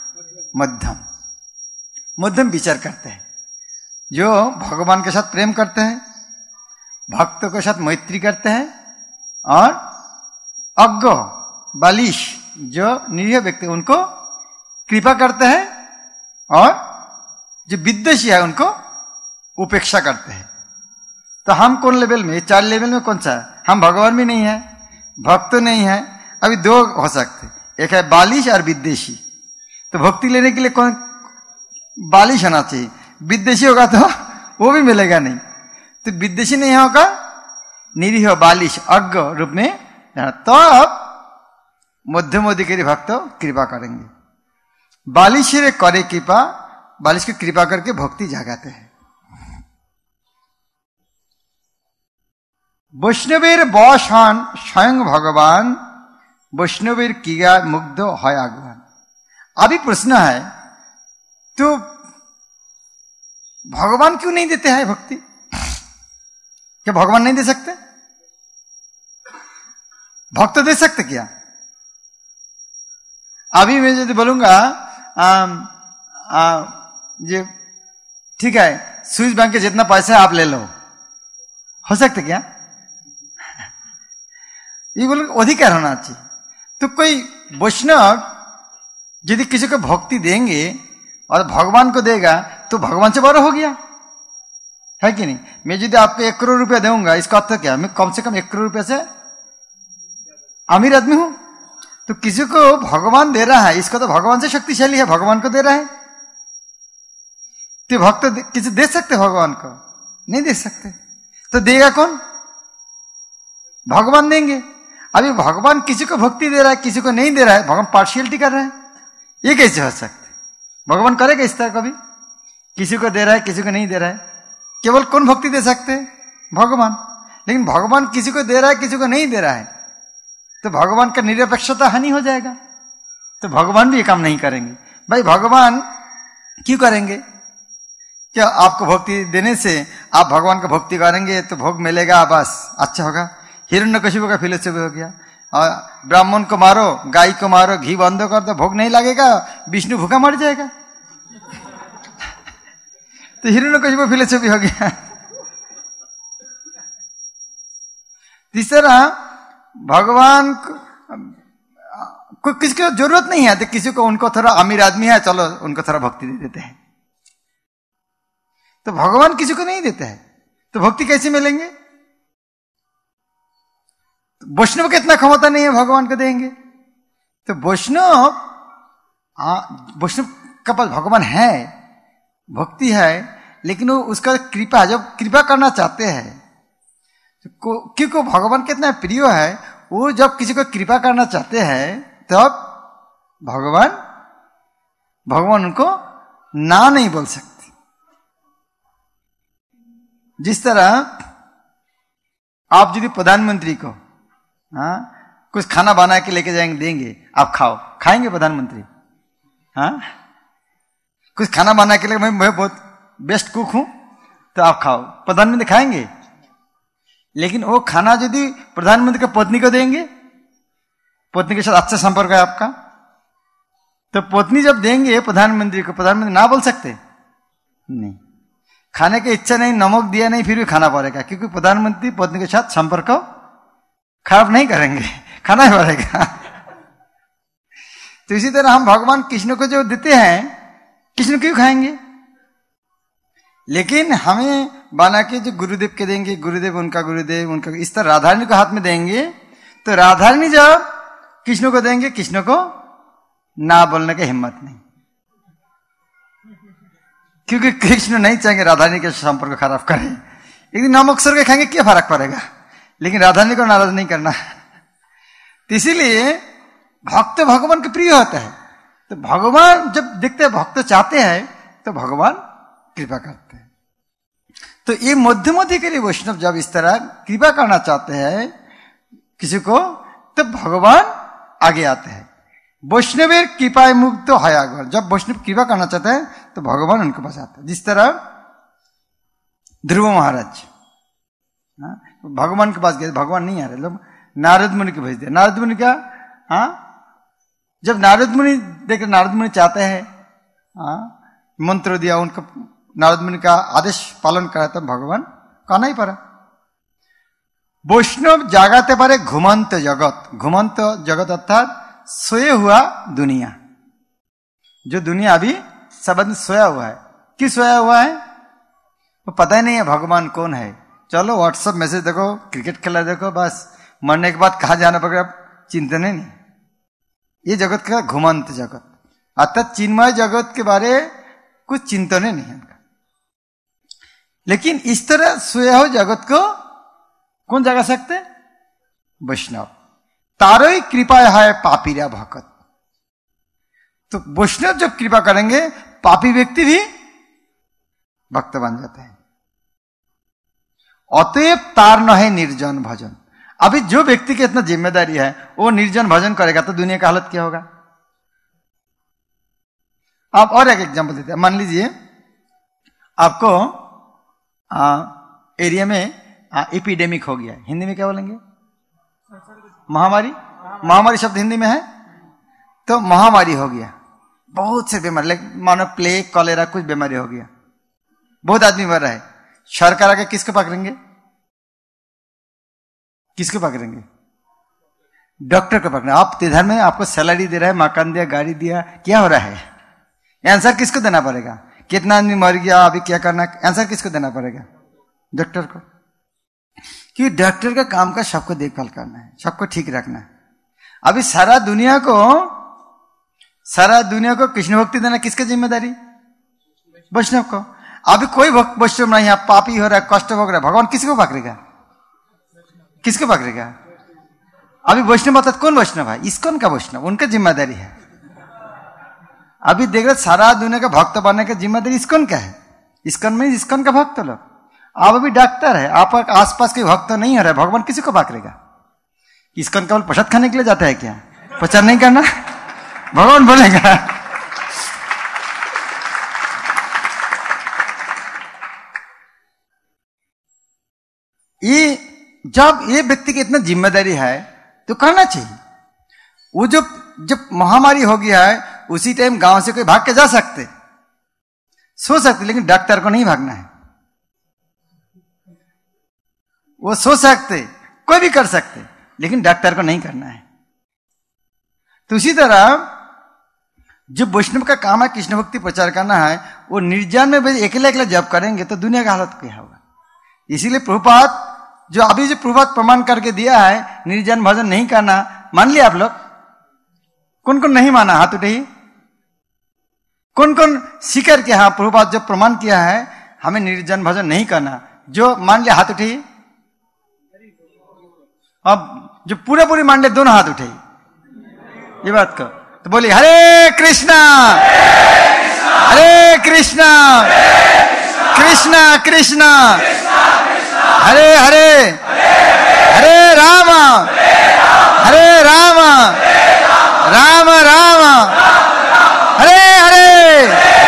मध्यम विचार करते हैं, जो भगवान के साथ प्रेम करते हैं, भक्तों के साथ मैत्री करते हैं, और अज्ञ बालिश जो निरीह व्यक्ति उनको कृपा करते हैं, और जो विद्वेषी है उनको उपेक्षा करते हैं। तो हम कौन लेवल में? 4 लेवल में कौन सा है? हम भगवान भी नहीं है, भक्त नहीं है। अभी 2 हो सकते, एक है बालिश और विद्वेषी। तो भक्ति लेने के लिए कौन बालिश होना चाहिए? विद्वेषी होगा तो वो भी मिलेगा नहीं। तो विद्वेषी नहीं होगा, निरीह बालिश अज्ञ रूप में। तो मध्यम अधिकारी भक्त कृपा करेंगे। बालिशेर करे कृपा, बालिश की कृपा करके भक्ति जागाते हैं। वैष्णवेर बश हन स्वयं भगवान, वैष्णवेर किया मुग्ध है आगवान। अभी प्रश्न है, तो भगवान क्यों नहीं देते हैं भक्ति? क्या भगवान नहीं दे सकते? भक्त दे सकते क्या? अभी मैं यदि बोलूंगा ये ठीक है, स्विस बैंक के जितना पैसा आप ले लो, हो सकता क्या? ये बोलो अधिकार होना चाहिए। तो कोई वैष्णव यदि किसी को भक्ति देंगे और भगवान को देगा तो भगवान से बड़ा हो गया, है कि नहीं? मैं यदि आपको 1 करोड़ रुपया दूंगा, इसका अर्थ क्या? मैं कम से कम 1 करोड़ रुपया से अमीर आदमी हूं। तो किसी को भगवान दे रहा है, इसका तो भगवान से शक्तिशाली है, भगवान को दे रहा है। तो भक्त किसी दे सकते भगवान को? नहीं दे सकते। तो देगा कौन? भगवान देंगे। अभी भगवान किसी को भक्ति दे रहा है, किसी को नहीं दे रहा है, भगवान पार्शियलिटी कर रहा है, ये कैसे हो सकते? भगवान करेगा इस तरह कभी? किसी को दे रहा है, किसी को नहीं दे रहा है। केवल कौन भक्ति दे सकते हैं? भगवान। लेकिन भगवान किसी को दे रहा है, किसी को नहीं दे रहा है, तो भगवान का निरपेक्षता हानि हो जाएगा। तो भगवान भी ये काम नहीं करेंगे। भाई भगवान क्यों करेंगे? क्या आपको भक्ति देने से आप भगवान को भक्ति करेंगे तो भोग मिलेगा, बस अच्छा होगा? हिरण्यकशिपु का फिलोसफी हो गया। ब्राह्मण को मारो, गाय को मारो, घी बंद कर दो, भोग नहीं लगेगा, विष्णु भूखा मर जाएगा। तो हिरण्यकशिपु फिलोसफी हो गया। तीसरा, भगवान को किसी को जरूरत नहीं है, तो किसी को उनको थोड़ा अमीर आदमी है, चलो उनको थोड़ा भक्ति दे देते हैं। तो भगवान किसी को नहीं देते हैं, तो भक्ति कैसे मिलेंगे? वैष्णव को इतना क्षमता नहीं है भगवान को देंगे। तो वैष्णव का पास भगवान है, भक्ति है, लेकिन वो उसका कृपा, जब कृपा करना चाहते हैं, क्योंकि भगवान कितना प्रिय है, वो जब किसी को कृपा करना चाहते हैं तब भगवान उनको ना नहीं बोल सकते। जिस तरह आप यदि प्रधानमंत्री को कुछ खाना बना के लेके जाएंगे, देंगे, आप खाओ, खाएंगे प्रधानमंत्री? कुछ खाना बना के लेके, मैं बहुत बेस्ट कुक हूं तो आप खाओ, प्रधानमंत्री खाएंगे? लेकिन वो खाना यदि प्रधानमंत्री की पत्नी को देंगे, पत्नी के साथ अच्छा संपर्क है आपका, तो पत्नी जब देंगे प्रधानमंत्री को, प्रधानमंत्री ना बोल सकते? नहीं। खाने की इच्छा नहीं, नमक दिया नहीं, फिर भी खाना पड़ेगा, क्योंकि प्रधानमंत्री पत्नी के साथ संपर्क खराब नहीं करेंगे, खाना ही पड़ेगा। तो इसी तरह हम भगवान कृष्ण को जो देते हैं, कृष्ण क्यों खाएंगे? लेकिन हमें बना के जो गुरुदेव के देंगे, गुरुदेव उनका गुरुदेव उनका, इस तरह राधारानी को हाथ में देंगे, तो राधारानी जब कृष्ण को देंगे, कृष्ण को ना बोलने की हिम्मत नहीं, क्योंकि कृष्ण नहीं चाहेंगे राधारानी के संपर्क को खराब करें। एक दिन नमक स्वर के खाएंगे, क्या फर्क पड़ेगा? लेकिन राधारानी को नाराज नहीं करना। तो इसीलिए भक्त भगवान के प्रिय होता है। तो भगवान जब देखते हैं भक्त चाहते हैं, तो भगवान कृपा करते हैं। तो ये मध्यम अधिकारी वैष्णव जब इस तरह कृपा करना चाहते हैं किसी को, तो भगवान आगे आते हैं। वैष्णवेर कृपा मुक्त है आगवान। जब वैष्णव कृपा करना चाहते हैं तो भगवान उनको बचाते हैं। जिस तरह ध्रुव महाराज भगवान के पास गए, भगवान नहीं आ रहे, लोग नारद मुनि को भेज दिया। नारद मुनि का जब नारद मुनि देख, नारद मुनि चाहते हैं, मंत्र दिया उनको, नारद मुनि का आदेश पालन करा, तब भगवान कहना ही पड़ा। वैष्णव जागाते पारे घुमंत जगत। घुमंत जगत अर्थात सोए हुआ दुनिया, जो दुनिया अभी सब सोया हुआ है। क्यों सोया हुआ है? वो पता ही नहीं है भगवान कौन है। चलो व्हाट्सएप मैसेज देखो, क्रिकेट खेला देखो, बस मरने के बाद कहाँ जाना पड़ेगा चिंता नहीं। ये जगत का घुमंत जगत, अर्थात चिन्मय जगत के बारे कुछ चिंतन नहीं है। लेकिन इस तरह सोया हुआ जगत को कौन जगा सकते? वैष्णव। तारो ही कृपा है पापीरा भक्त। तो वैष्णव जब कृपा करेंगे पापी व्यक्ति भी भक्त बन जाते हैं। अतएव तार न है निर्जन भजन। अभी जो व्यक्ति की इतना जिम्मेदारी है वो निर्जन भजन करेगा तो दुनिया का हालत क्या होगा। आप और एक एग्जांपल देते हैं। मान लीजिए आपको एरिया में एपिडेमिक हो गया, हिंदी में क्या बोलेंगे, महामारी। महामारी शब्द हिंदी में है। तो महामारी हो गया, बहुत से बीमारी, मानो प्लेग कॉलेरा कुछ बीमारी हो गया, बहुत आदमी मर रहा है। सरकार आके किसको पकड़ेंगे, किसको पकड़ेंगे, डॉक्टर को पकड़े। आप इधर में आपको सैलरी दे रहा है, मकान दिया, गाड़ी दिया, क्या हो रहा है, आंसर किसको देना पड़ेगा, कितना आदमी मर गया, अभी क्या करना, आंसर किसको देना पड़ेगा, डॉक्टर को। क्योंकि डॉक्टर का काम का सबको देखभाल करना है, सबको ठीक रखना है। अभी सारा दुनिया को कृष्ण भक्ति देना किसकी जिम्मेदारी, वैष्णव को। अभी कोई वैष्णव नहीं है, पापी हो रहा है, कष्ट हो रहा है, भगवान किसको पकड़ेगा, किसको पकड़ेगा। अभी वैष्णव अर्थात कौन वैष्णव है, इस्कॉन का वैष्णव, उनका जिम्मेदारी है। अभी देख रहे सारा दुनिया का भक्त बनने का जिम्मेदारी इस्कॉन का है। इस्कॉन में इस्कॉन का भक्त लोग। आप अभी डॉक्टर है, आप आसपास के भक्त नहीं हो रहे, भगवान किसी को पकड़ेगा। इस्कॉन केवल प्रसाद खाने के लिए जाता है क्या, प्रचार नहीं करना, भगवान बोलेगा। ये जब ये व्यक्ति की इतना जिम्मेदारी है तो करना चाहिए। वो जब महामारी हो गया है उसी टाइम गांव से कोई भाग के जा सकते, सो सकते, लेकिन डॉक्टर को नहीं भागना है। वो सो सकते, कोई भी कर सकते, लेकिन डॉक्टर को नहीं करना है। तो उसी तरह जो वैष्णव का काम है कृष्ण भक्ति प्रचार करना है, वो निर्जन में अकेले अकेले जब करेंगे तो दुनिया का हालत क्या होगा। इसीलिए प्रभुपाद जो अभी जो प्रभुपाद प्रमाण करके दिया है निर्जन भजन नहीं करना, मान लिया आप लोग, कौन कौन नहीं माना हाथ उठाइए, कौन कौन स्वीकार किया, हाँ प्रभुपाद जो प्रमाण किया है हमें निर्जन भजन नहीं करना, जो मान लिया हाथ उठाइए। अब जो पूरी मान ले दोनों हाथ उठाइए ये बात को, तो बोलिए हरे कृष्णा हरे कृष्णा कृष्णा कृष्णा हरे हरे हरे राम हरे राम राम राम हरे हरे।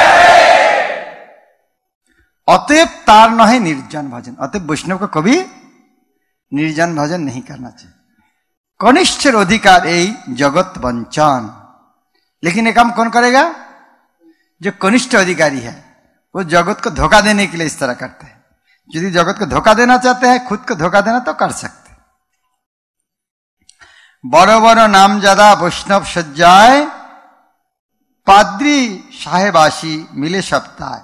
अतएव तार न है निर्जन भजन। अतएव वैष्णव को कभी निर्जन भजन नहीं करना चाहिए। कनिष्ठ अधिकार यही जगत वंचन। लेकिन ये काम कौन करेगा, जो कनिष्ठ अधिकारी है वो जगत को धोखा देने के लिए इस तरह करते हैं। यदि जगत को धोखा देना चाहते हैं, खुद को धोखा देना तो कर सकते। बड़ो बड़ो नाम ज्यादा वैष्णव सज्जाए, पाद्री साहेबासी मिले सप्ताह।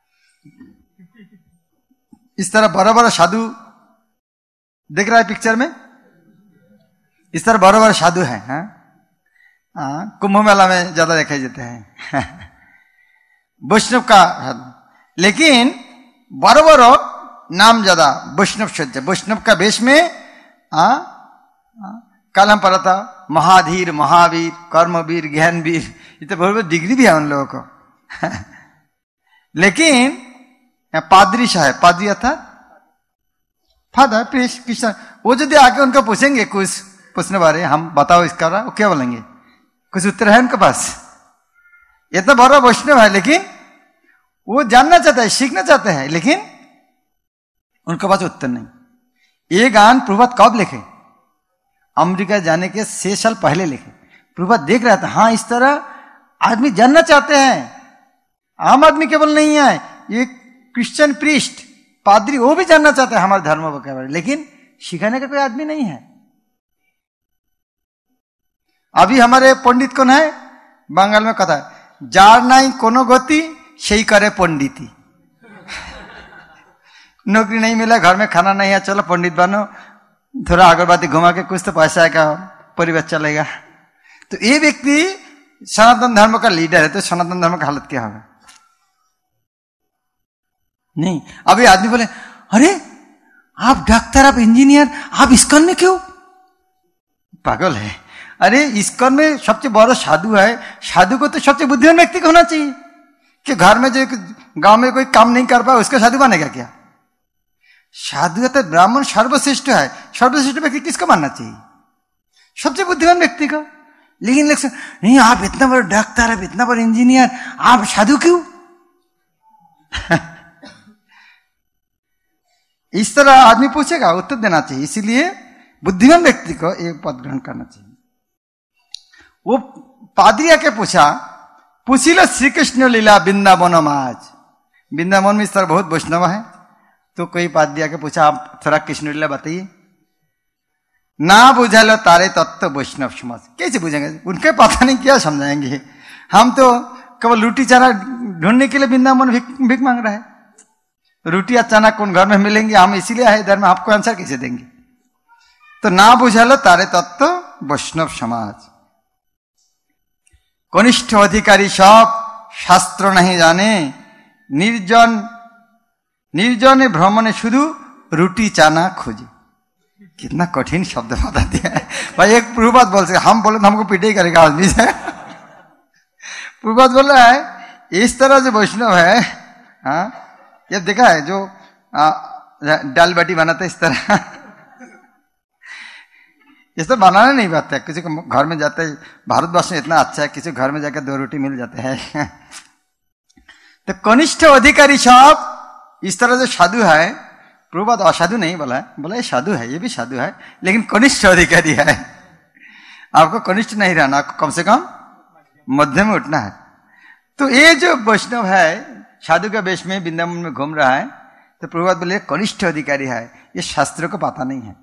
इस तरह बड़ा बड़ा साधु देख रहा है पिक्चर में, इस तरह बड़े बड़े साधु हैं, कुंभ मेला में ज्यादा दिखाई देते हैं वैष्णव का। लेकिन बड़ो बड़ो नाम ज्यादा वैष्णव सज्जा, वैष्णव का वेश में कल हम पढ़ा था महाधीर महावीर कर्मवीर ज्ञानवीर, ये तो बहुत डिग्री भी है उन लोगों को लेकिन पादरी साहब, पादरी अर्थात फादर प्रीस्ट क्रिश्चियन, वो यदि आके उनको पूछेंगे कुछ पूछने बारे, हम बताओ इसका, वो क्या बोलेंगे, कुछ उत्तर है उनके पास। इतना बड़ा वैष्णव है लेकिन वो जानना चाहता है, सीखना चाहते हैं, लेकिन उनके पास उत्तर नहीं। ये गान प्रभुपाद कब लिखे, अमेरिका जाने के 6 साल पहले लिखे। प्रभुपाद देख रहा था, हाँ इस तरह आदमी जानना चाहते हैं, आम आदमी केवल नहीं है, ये क्रिश्चियन प्रीस्ट पादरी वो भी जानना चाहते हैं हमारे धर्म के बारे में, लेकिन सिखाने का कोई आदमी नहीं है। अभी हमारे पंडित कौन है, बंगाल में कथा है, जार नहीं कोनो गति सही करे पंडिती। नौकरी नहीं मिला, घर में खाना नहीं है, चलो पंडित बनो, थोड़ा अगरबत्ती घुमा के कुछ तो पैसा आएगा, परिवार चलेगा। तो ये व्यक्ति सनातन धर्म का लीडर है, तो सनातन धर्म का हालत क्या होगा। नहीं, अभी आदमी बोले अरे आप डॉक्टर, आप इंजीनियर, आप इस्कॉन में क्यों, पागल है। अरे इस्कॉन में सबसे बड़ा साधु है, साधु को तो सबसे बुद्धिमान व्यक्ति को होना चाहिए। कि घर में जो गांव में कोई काम नहीं कर पाए उसका साधु बनेगा क्या? साधु है तो ब्राह्मण सर्वश्रेष्ठ है, सर्वश्रेष्ठ व्यक्ति किसको मानना चाहिए? सबसे बुद्धिमान व्यक्ति को। लेकिन लोग नहीं, आप इतना बड़ा डॉक्टर, आप इतना बड़ा इंजीनियर, आप साधु क्यों? इस तरह आदमी पूछेगा, उत्तर देना चाहिए। इसीलिए बुद्धिमान व्यक्ति को ये पद ग्रहण करना चाहिए। वो पादरी आके पूछिल श्री कृष्ण लीला वृंदावन आज। वृंदावन में इस तरह बहुत वैष्णव है, तो कोई पादरी आके पूछा, आप थोड़ा कृष्ण लीला बताइए। ना बुझालो तारे तत्व वैष्णव समाज। कैसे बुझेंगे? उनके पता नहीं क्या समझाएंगे। हम तो केवल रोटी चारा ढूंढने के लिए वृंदावन भीख मांग रहा है। रोटी या चना कौन घर में मिलेंगे? हम इसीलिए आए इधर में, आपको आंसर कैसे देंगे? तो ना बुझालो तारे तत्व वैष्णव समाज। कनिष्ठ अधिकारी सब शास्त्र नहीं जाने, निर्जन भ्रमणे शुधु रोटी चाना खोजे। कितना कठिन शब्द बता दिया है भाई। एक प्रभुपाद बोल सके, हम बोले तो हमको पीटे ही करेगा आदमी से। प्रभुपाद बोल रहा है इस तरह से वैष्णव है। हाँ, ये देखा है जो दाल बाटी बनाते इस तरह, इस तरह बनाना नहीं पाते। किसी को घर में जाते, भारतवर्ष में इतना अच्छा है, किसी घर में जाकर 2 रोटी मिल जाते हैं। तो कनिष्ठ अधिकारी सब इस तरह से साधु है। प्रभुपाद असाधु नहीं बोला है, बोला ये साधु है, ये भी साधु है, लेकिन कनिष्ठ अधिकारी है। आपको कनिष्ठ नहीं रहना, आपको कम से कम मध्य में उठना है। तो ये जो वैष्णव है साधु का वेश में वृंदावन में घूम रहा है, तो प्रभुपाद बोले कनिष्ठ अधिकारी है, ये शास्त्रों को पता नहीं है।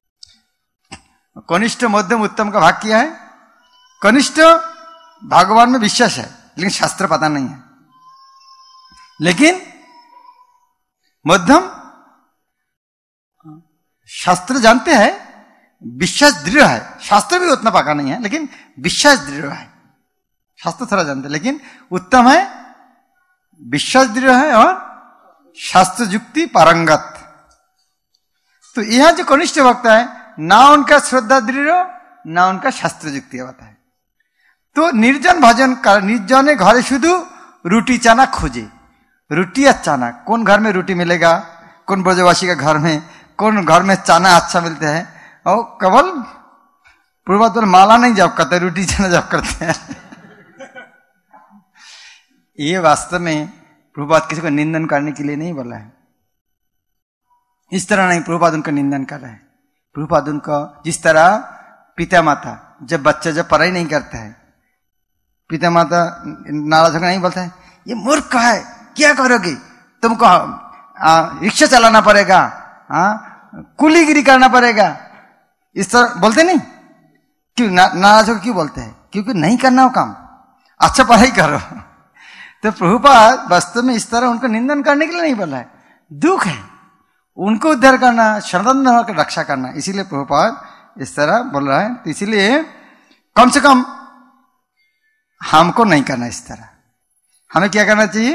कनिष्ठ मध्यम उत्तम का भाग किया है। कनिष्ठ भगवान में विश्वास है, लेकिन शास्त्र पता नहीं है। लेकिन मध्यम शास्त्र जानते हैं, विश्वास दृढ़ है। शास्त्र भी उतना पका नहीं है, लेकिन विश्वास दृढ़ है। शास्त्र थोड़ा जानते हैं, लेकिन उत्तम है, विश्वास दृढ़ है और शास्त्र युक्ति पारंगत। तो यहां जो कनिष्ठ भक्त है, ना उनका श्रद्धा दृढ़, ना उनका शास्त्र युक्ति होता है। तो निर्जन भजन कर, निर्जन घरे शुधु रोटी चाना खोजे। रोटी या चाना, कौन घर में रोटी मिलेगा? कौन ब्रजवासी का घर में, कौन घर में चाना अच्छा मिलते हैं? और केवल प्रभुपाद माला नहीं जप करते, रोटी चाना जप करते हैं। ये वास्तव में प्रभुपाद किसी को निंदन करने के लिए नहीं बोला है। इस तरह नहीं, प्रभुपाद उनका निंदन कर रहे हैं। प्रभुपाद उनको जिस तरह पिता माता जब बच्चा जब पढ़ाई नहीं करता है, पिता माता नाराज होकर नहीं बोलता है ये मूर्ख है, क्या करोगे, तुमको रिक्शा चलाना पड़ेगा, कुलीगिरी करना पड़ेगा, इस तरह बोलते नहीं। क्यों नाराज होकर क्यों बोलते हैं? क्योंकि नहीं करना हो काम, अच्छा पढ़ाई करो। तो प्रभुपाद वास्तव में इस तरह उनको निंदन करने के लिए नहीं बोला है, दुख है, उनको उद्धार करना, शरण होकर रक्षा करना। इसीलिए प्रभुपाद इस तरह बोल रहा है। तो इसीलिए कम से कम हमको नहीं करना इस तरह। हमें क्या करना चाहिए?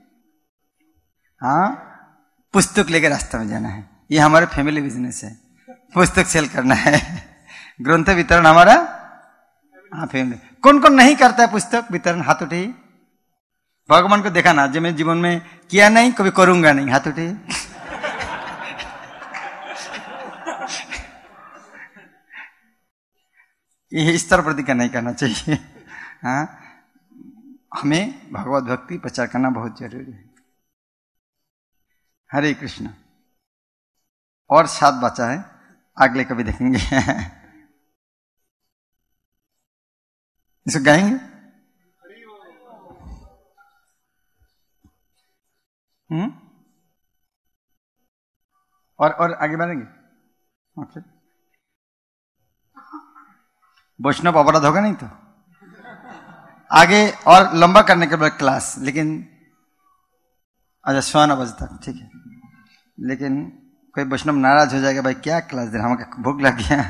हाँ, पुस्तक लेकर रास्ते में जाना है। ये हमारे फैमिली बिजनेस है, पुस्तक सेल करना है, ग्रंथ वितरण हमारा। हाँ, फैमिली। कौन कौन नहीं करता है पुस्तक वितरण? हाथ उठाइए। भगवान को देखा ना, जो मैं जीवन में किया नहीं, कभी करूंगा नहीं, हाथ उठाइए। ये इस तरह प्रतिज्ञा नहीं करना चाहिए। हाँ, हमें भगवत भक्ति प्रचार करना बहुत जरूरी है। हरे कृष्ण। और 7 बचा है, अगले कभी देखेंगे। इसको गाएंगे। और आगे बढ़ेंगे। ओके, वैष्णव अपराध होगा नहीं तो आगे और लंबा करने के बाद क्लास। लेकिन अच्छा 9 बजे तक ठीक है। लेकिन कोई वैष्णव नाराज हो जाएगा, भाई क्या क्लास दे रहा, हमको भूख लग गया।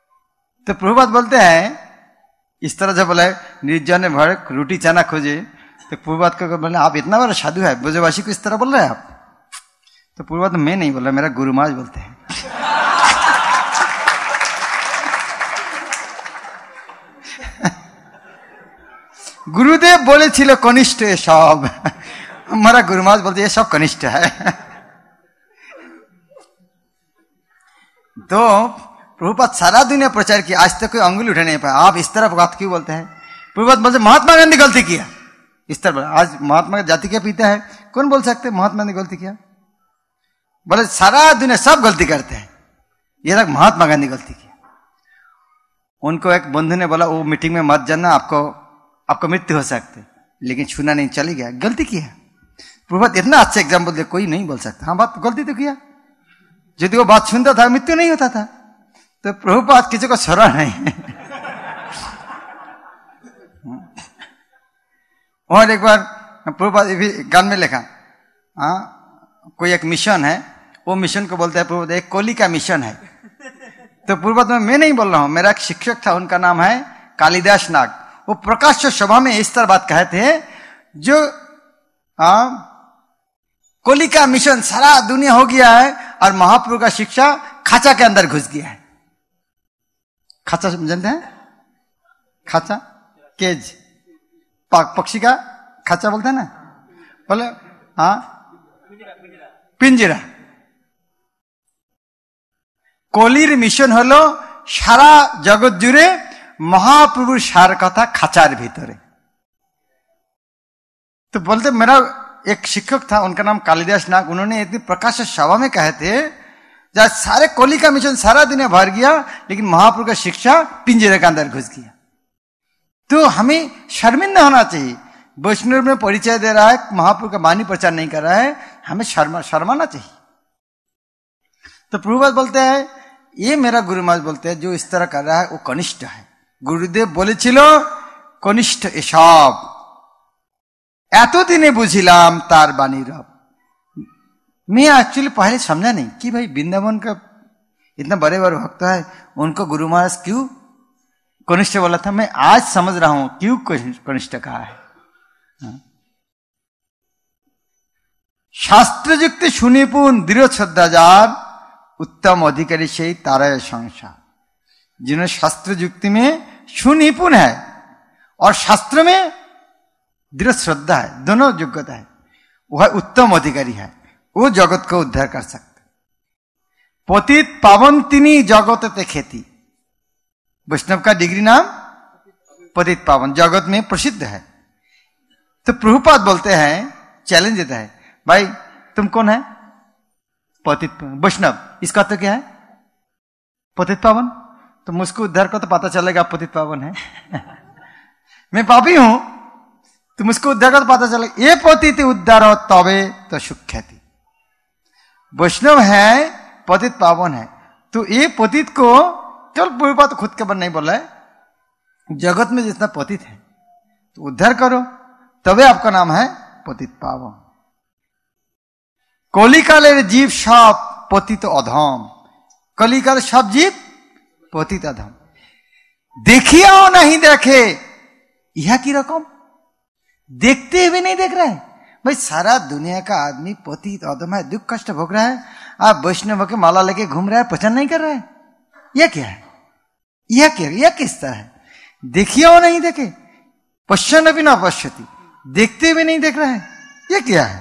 तो प्रभुपाद बोलते हैं इस तरह जब बोला निर्जन भर रोटी चाना खोजे, तो पूर्वात को बोले आप इतना बड़ा साधु है, ब्रजवासी को इस तरह बोल रहे हैं आप? तो पूर्वात मैं नहीं बोल रहा, मेरा गुरु महाराज बोलते हैं। गुरुदेव बोले छिलो कनिष्ठ है सब, हमारा गुरु महाराज बोलते ये सब कनिष्ठ है। तो प्रभुपाद सारा दुनिया प्रचार किया, आज तक कोई अंगुली उठा नहीं पाया। आप इस तरह बात क्यों बोलते हैं? प्रभुपाद बोलते महात्मा गांधी गलती किया, इस तरह। आज महात्मा जाति क्या पीता है, कौन बोल सकते महात्मा ने गलती किया? बोले सारा दुनिया सब गलती करते हैं, ये तक महात्मा गांधी गलती किया। उनको एक बंधु ने बोला वो मीटिंग में मत जाना, आपको मृत्यु हो सकते, लेकिन छूना नहीं, चली गया, गलती किया। प्रभुपाद इतना अच्छा एग्जाम्पल दे, कोई नहीं बोल सकता हाँ बात गलती तो किया। यदि वो बात सुनता था मृत्यु नहीं होता था। तो प्रभुपाद किसी को छोड़ा नहीं। और एक बार प्रभुपाद भी गान में लिखा, कोई एक मिशन है, वो मिशन को बोलते हैं प्रभुपाद एक कोली का मिशन है। तो प्रभुपाद मैं नहीं बोल रहा हूं, मेरा एक शिक्षक था, उनका नाम है कालिदास नाग। वो प्रकाश सभा में इस तरह बात कहते हैं, जो कोली का मिशन सारा दुनिया हो गया है और महाप्रभु का शिक्षा खाचा के अंदर घुस गया है। खाचा जानते हैं? खाचा केज, पक्षी का खाचा बोलते हैं ना, बोले पिंजरा। कोलिर मिशन हलो सारा जगत जुड़े महाप्रभुर सार कथा खाचार भीतरे। तो बोलते मेरा एक शिक्षक था, उनका नाम कालिदास नाग, उन्होंने इतनी प्रकाश सभा में कहे थे जब सारे कोली का मिशन सारा दुनिया भर गया, लेकिन महाप्रभु का शिक्षा पिंजरे के अंदर घुस गया। तो हमें शर्मिंदा होना चाहिए। वैष्णव में परिचय दे रहा है, महाप्रभु का वाणी प्रचार नहीं कर रहा है, हमें शर्माना चाहिए। तो प्रभुपाद बोलते हैं ये मेरा गुरु महाराज बोलते हैं जो इस तरह कर रहा है वो कनिष्ठ है। गुरुदेव बोले छिलो कनिष्ठ एसब, एतो दिने बुझिलाम तार बानी रब। मैं एक्चुअली पहले समझा नहीं कि भाई वृंदावन का इतना बड़े बड़े भक्त है, उनको गुरु महाराज क्यों कनिष्ठ बोला था। मैं आज समझ रहा हूं क्यों कनिष्ठ कहा है। शास्त्रयुक्त सुनिपुण दृढ़ श्रद्धाजार उत्तम अधिकारी से तारा संसार। जिन्हें शास्त्र युक्ति में सुनिपुण है और शास्त्र में दृढ़ श्रद्धा है, दोनों योग्यता है, वह उत्तम अधिकारी है, वो जगत को उद्धार कर सकते। पतित पावन तिनी जगत ते खेती। वैष्णव का डिग्री नाम पतित पावन, जगत में प्रसिद्ध है। तो प्रभुपाद बोलते हैं, चैलेंज देता है, भाई तुम कौन है? पतित वैष्णव। इसका तो क्या है? पतित पावन। तो मुझको उद्धार को तो पता चलेगा पतित पावन है। मैं पापी हूं, तो मुझको उद्धार का तो पता चलेगा। ये पतित उद्धार हो तबे तो सुख्याति। वैष्णव है, पतित पावन है, तो ये पतित को केवल प्रभुपाद खुद के बन नहीं बोला है, जगत में जितना पतित है तो उद्धार करो, तबे आपका नाम है पतित पावन। कलिकालेर जीव सब पतित अधम। कलिकाल सब जीव पतित अधम। देखिए नहीं देखे, यह की रकम देखते हुए नहीं देख रहा है। भाई सारा दुनिया का आदमी पतित अधम है, दुख कष्ट भोग रहा है, आप वैष्णव के माला लेके घूम रहा है, पहचान नहीं कर रहा है। यह क्या है? यह क्या, यह किस तरह है? देखिए नहीं देखे, पश्यन भी ना पश्यति, देखते हुए नहीं देख रहा है, यह क्या है?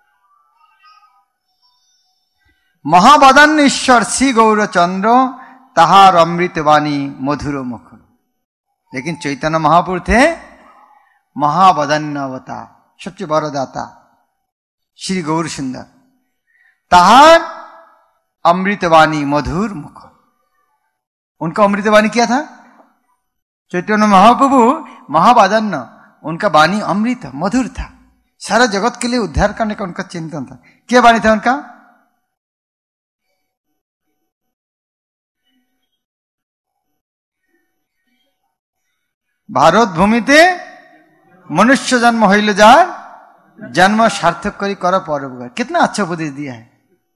महाबदन ईश्वर श्री गौर चंद्र ताहार अमृतवाणी मधुर मुख। लेकिन चैतन्य महापुरुष थे महाबदन अवतार, सबसे बड़ा दाता श्री गौर सुंदर, ताहार अमृतवाणी मधुर मुख। उनका अमृतवाणी क्या था? चैतन्य महाप्रभु महाबदन, उनका वाणी अमृत मधुर था, सारा जगत के लिए उद्धार करने का उनका चिंतन था। क्या वाणी था उनका? भारत भूमिते मनुष्य जन्म हईल जार जन्म सार्थक करी करो परोपकार। कितना अच्छा उपदेश दिया है।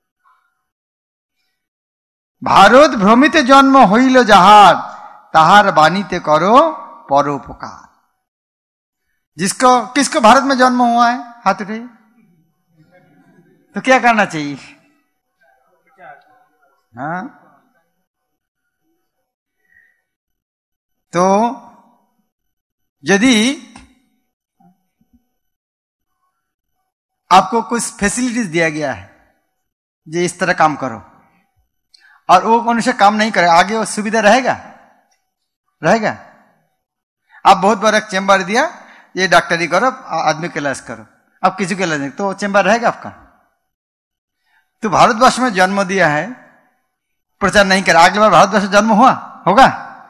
भारत भ्रमिते जन्म हईल जाहार ताहार बाणीते करो परोपकार। किसको भारत में जन्म हुआ है, हाथ उठाइए। तो क्या करना चाहिए? हाँ, तो यदि आपको कुछ फैसिलिटीज दिया गया है, ये इस तरह काम करो, और वो मनुष्य काम नहीं करे, आगे वो सुविधा रहेगा? आप बहुत बड़ा चेंबर दिया, ये डॉक्टरी करो, आदमी का इलाज करो, अब किसी का इलाज नहीं, तो चेंबर रहेगा आपका? तो भारतवर्ष में जन्म दिया है, प्रचार नहीं करा, अगली बार भारतवर्ष जन्म होगा?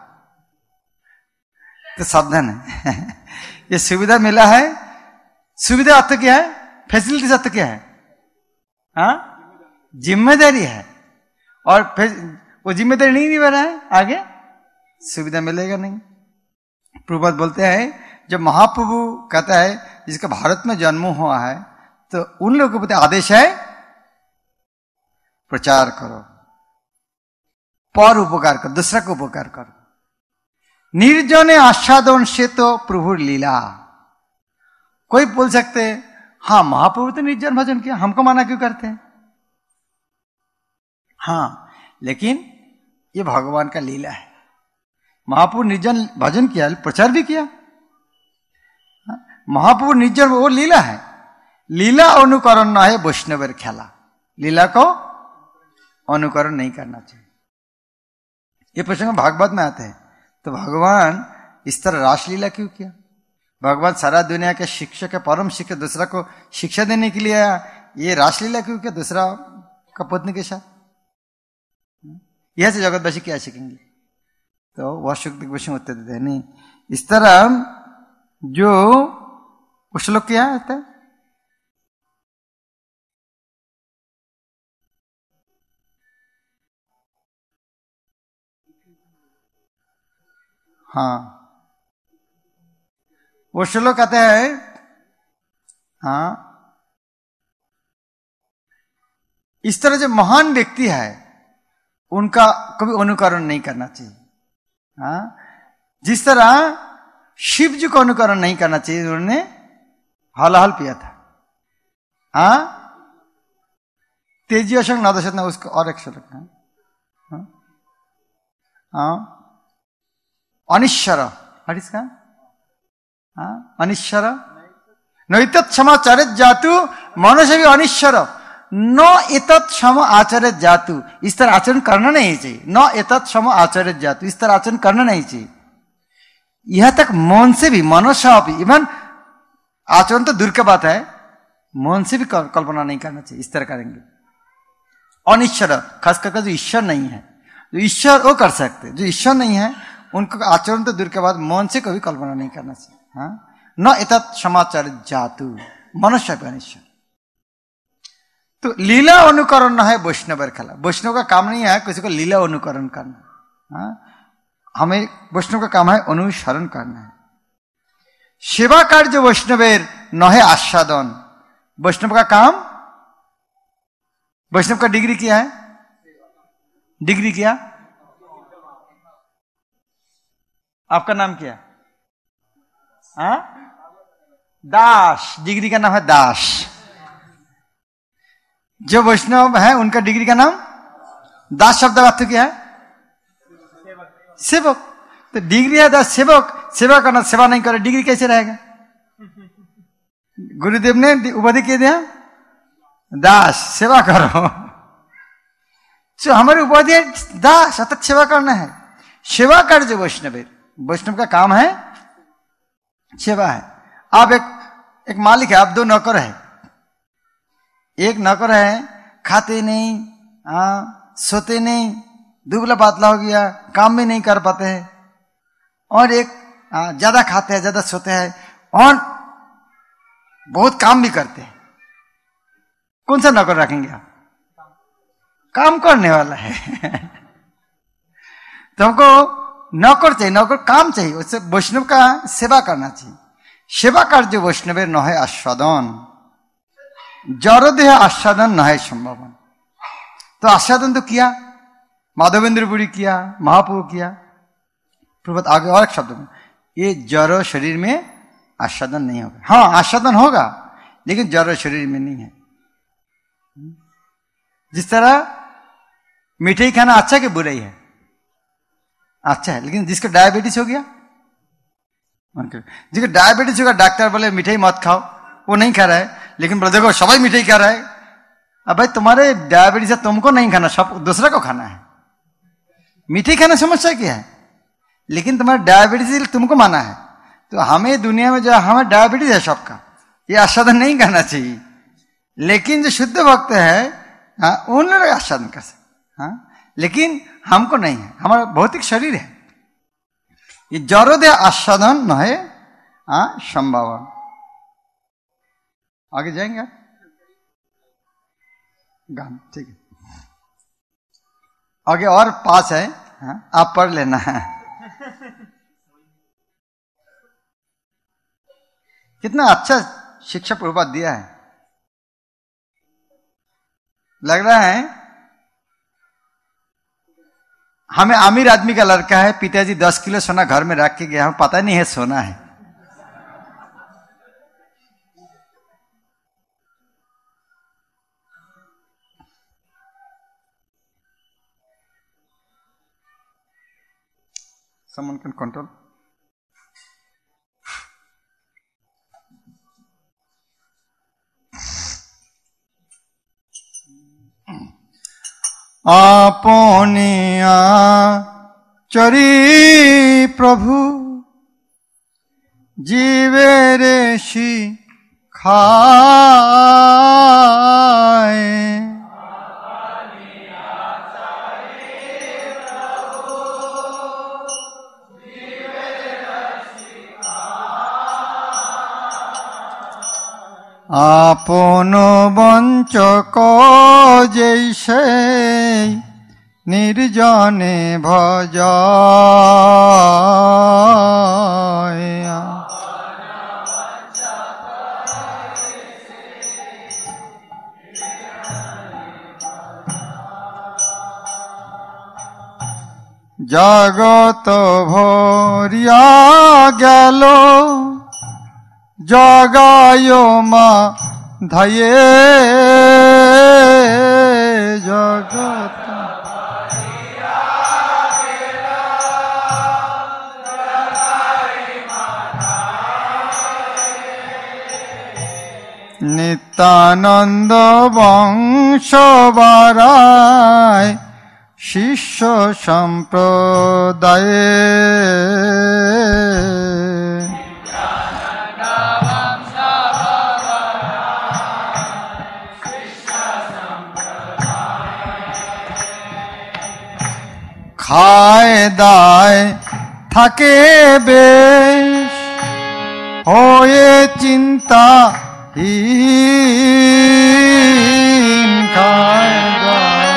तो सावधान है। ये सुविधा मिला है, सुविधा अर्थ क्या है, फैसिलिटीज अर्थ क्या है? हाँ, जिम्मेदारी है, और वो जिम्मेदारी नहीं निभा रहा है, आगे सुविधा मिलेगा नहीं। प्रभुपाद बोलते हैं, जब महाप्रभु कहता है जिसका भारत में जन्म हुआ है, तो उन लोगों के प्रति आदेश है प्रचार करो, पर उपकार करो, दूसरा को उपकार करो। निर्जने आस्वादन से तो प्रभु लीला। कोई बोल सकते हैं, हाँ महाप्रभु तो निर्जन भजन किया, हमको माना क्यों करते हैं? हाँ, लेकिन ये भगवान का लीला है। महाप्रभु निर्जन भजन किया, प्रचार भी किया। महाप्रभु निर्जन वो लीला है। लीला अनुकरण ना है वैष्णवेर खेला, लीला को अनुकरण नहीं करना चाहिए। ये प्रसंग भागवत में आते हैं। तो भगवान इस तरह रासलीला क्यों किया? भगवान सारा दुनिया के शिक्षक है, परम शिक्षक, दूसरा को शिक्षा देने के लिए आया, ये रासलीला क्यों किया दूसरा का पत्नी के साथ? यह से जगतवासी क्या सीखेंगे? तो वह शुक्र दिग्वशी उत्तर देते हैं, नहीं इस तरह जो उस श्लोक क्या आता है, हाँ वो श्लोक कहते हैं, हाँ इस तरह जो महान व्यक्ति है उनका कभी अनुकरण नहीं करना चाहिए। हाँ, जिस तरह शिव जी को अनुकरण नहीं करना चाहिए, उन्होंने हलाहल पिया था। हाँ, तेजी असंग नदशत ने उसको और एक श्लोक है, हाँ अनिश्वर, इसका अनिश्वर नैतत् क्षमा चरित जातु, मनुष्य भी अनिश्वर न एतत् क्षम आचरित जातु, इस तरह आचरण करना नहीं चाहिए। न एतत् क्षम आचरित जातु, इस तरह आचरण करना नहीं चाहिए। यह तक मन से भी, मनुष्य भी, इवन आचरण तो दूर की बात है, मन से भी कल्पना नहीं करना चाहिए इस तरह करेंगे। अनिश्वर, खास करके जो ईश्वर नहीं है, जो ईश्वर वो कर सकते, जो ईश्वर नहीं है उनको आचरण तो दूर के बाद मन से कभी कल्पना नहीं करना चाहिए। हाँ, न एतत् क्षमाचारित जातु, मनुष्य भी अनिश्वर। तो लीला अनुकरण है वैष्णव खेला। वैष्णव का काम नहीं है किसी को लीला अनुकरण करना। हाँ, हमें वैष्णव का काम है अनुसरण करना है। सेवा कार्य वैष्णवेर न है आस्वादन। वैष्णव का काम, वैष्णव का डिग्री क्या है? डिग्री क्या? आपका नाम क्या? हाँ, दास। डिग्री का नाम है दास। जो वैष्णव है उनका डिग्री का नाम दास। शब्द का अर्थ क्या है? सेवक। तो डिग्री है दास, सेवक। सेवा करना, सेवा नहीं करे डिग्री कैसे रहेगा? गुरुदेव ने उपाधि क्या दिया? दास, सेवा करो। तो हमारी उपाधि है दास, अर्थात सेवा करना है। सेवा कार्य वैष्णव, वैष्णव का काम है सेवा है। आप एक मालिक है, आप दो नौकर है। एक नौकर है खाते नहीं, सोते नहीं, दुबला पतला हो गया, काम भी नहीं कर पाते हैं। और एक ज्यादा खाते हैं, ज्यादा सोते हैं और बहुत काम भी करते हैं। कौन सा नौकर रखेंगे आप? काम करने वाला है। तो हमको नौकर चाहिए, नौकर काम चाहिए। उससे वैष्णव का सेवा करना चाहिए। सेवा कार्य वैष्णव न है आस्वादन, जड़देह आस्वादन न है संभवन। तो आस्वादन तो किया, माधवेंद्र पुरी किया, महाप्रभु किया। प्रभुपाद आगे और एक शब्द में, ये जड़ शरीर में आस्वादन नहीं होगा। हाँ, आस्वादन होगा लेकिन जड़ शरीर में नहीं है। जिस तरह मिठाई खाना अच्छा कि बुराई है? अच्छा है, लेकिन जिसको डायबिटीज हो गया, जिसको डायबिटीज होगा, डॉक्टर बोले मिठाई मत खाओ, वो नहीं खा रहा है, लेकिन बोले देखो सबाई मिठाई खा रहा है। अब भाई तुम्हारे डायबिटीज है, तुमको नहीं खाना, सब दूसरा को खाना है। मिठाई खाना समस्या क्या है, लेकिन तुम्हारा डायबिटीज तुमको माना है। तो हमें दुनिया में जो हमें डायबिटीज है सबका, ये आस्वादन नहीं करना चाहिए। लेकिन जो शुद्ध भक्त है, हाँ, उन लोग आस्वादन कर सकते, हाँ, लेकिन हमको नहीं है, हमारा भौतिक शरीर है। ये जड़ोदय आस्वादन न है, हाँ, संभव। आगे जाएंगे गान, ठीक है। आगे और पास है, हाँ, आप पढ़ लेना है। कितना अच्छा शिक्षा प्रभुपाद दिया है। लग रहा है हमें अमीर आदमी का लड़का है, पिताजी 10 किलो सोना घर में रख के गया, हमें पता नहीं है सोना है। Someone can control. आपनिया चरी प्रभु जीवे ऋषि खाए। आपन बंचक जैसे निर्जने भजाया। जगत भरिया गेलो जगायो मा धये जगत नित्यानंद वंश बाराय शिष्य संप्रदाय। खाए दाय থাকে বেশ হয়ে চিন্তা হীন। খায় দায়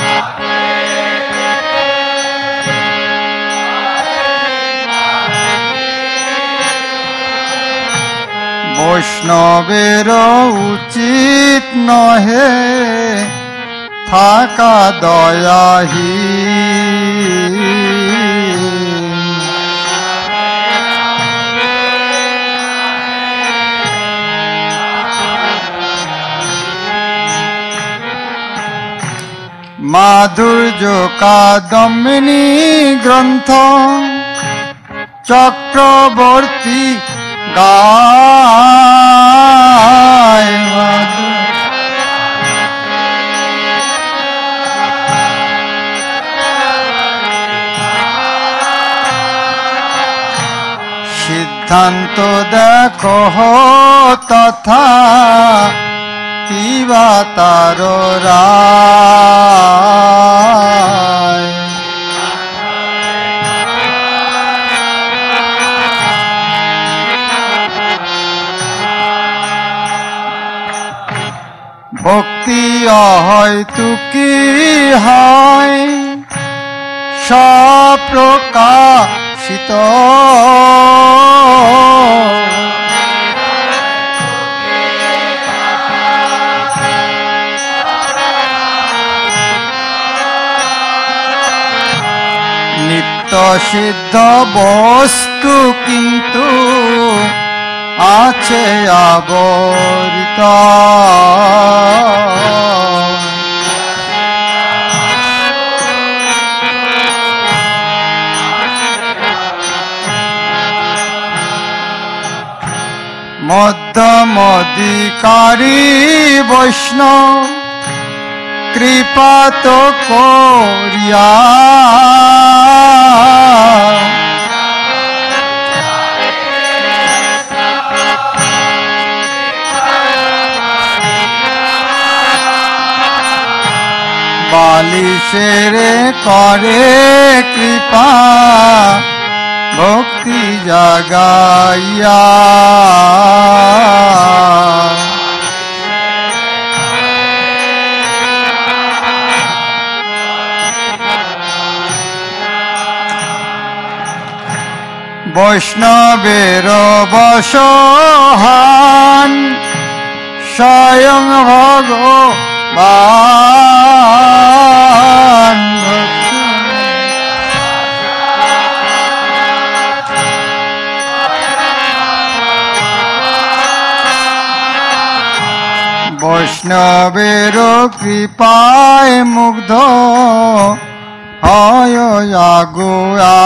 বৈষ্ণবের উচিত নহে থাকা দয়াহীন। माधुर्य कादम्बिनी ग्रंथ चक्रवर्ती गाय। सिद्धांत देखो तथा किवा तारो राय। भक्ति अहैतुकी है सप्रकाशित। नित्य सिद्ध वस्तु किंतु আছে আবরিত। মধ্যমধিকারী বৈষ্ণব কৃপা তো করিয়া, বালিশেরে করে কৃপা ভক্তি জাগাইয়া। বৈষ্ণবের বসহান স্বয়ং ভগবান, বৈষ্ণবের কৃপায় মুগ্ধ হয় আগুয়া।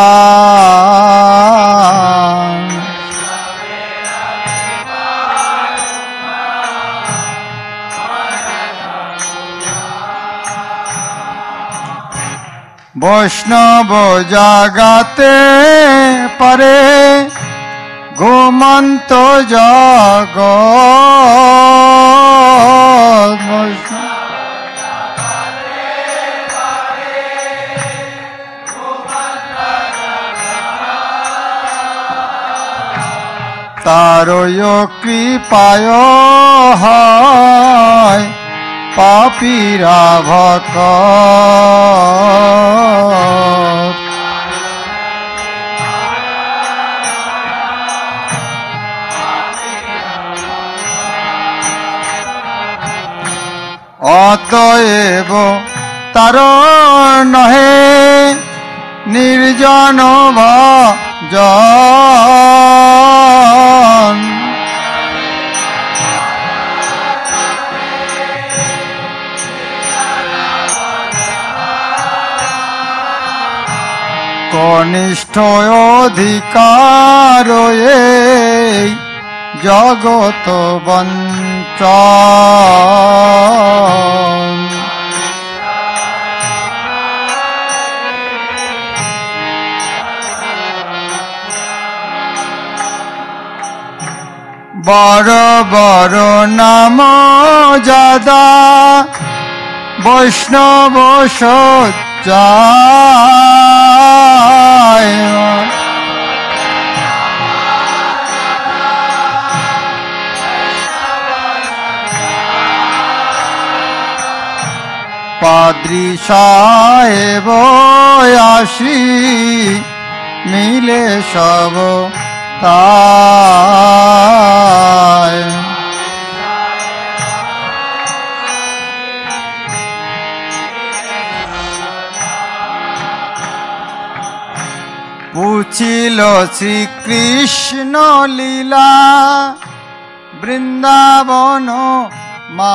বৈষ্ণব জাগাতে পারে ঘুমন্ত জগৎ, তারই কৃপায় হয় পাপীরা ভক্ত। অতএব তার নহে নির্জন ভজন, কনিষ্ঠ অধিকার এই জগত বঞ্চন। বড় বড় নাম যাদা বৈষ্ণব সজ্জায়, পাদ্রী সাহেব আসি মিলে সব তাই। পুছিল শ্রীকৃষ্ণ লীলা বৃন্দাবন মা,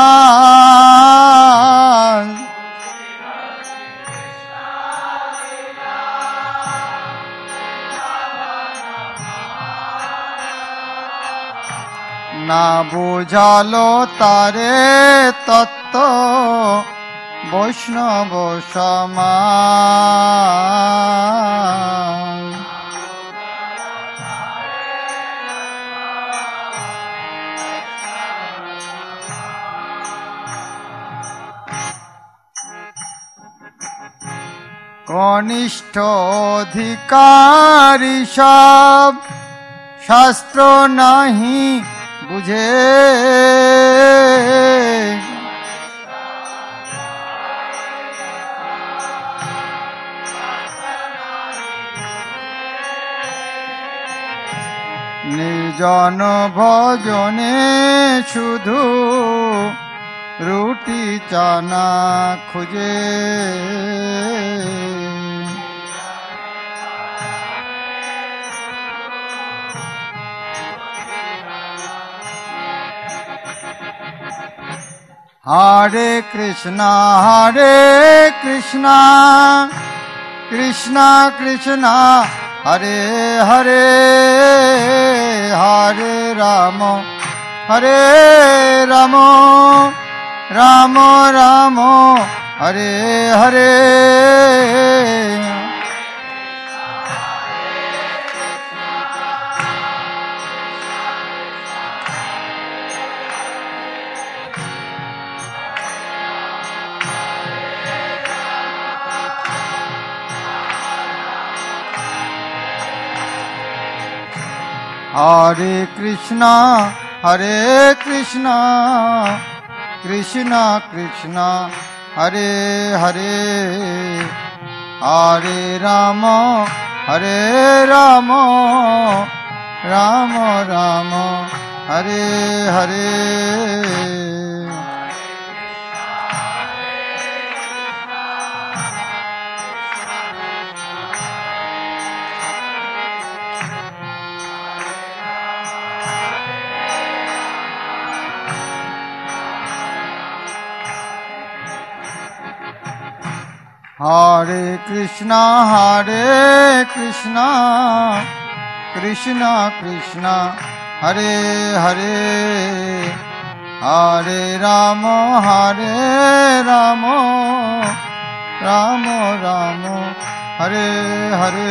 না বুঝালো তারে তত্ত্ব বৈষ্ণব সমাজ। কনিষ্ঠ অধিকারী সব শাস্ত্র নাহি বুঝে, নির্জন ভজনে শুধু রুটি চানা খুঁজে। हरे कृष्णा कृष्णा कृष्णा हरे हरे, हरे राम राम राम हरे हरे। हरे कृष्णा कृष्णा कृष्णा हरे हरे, हरे राम राम राम हरे हरे। हरे कृष्णा कृष्णा कृष्णा हरे हरे, हरे राम राम राम हरे हरे।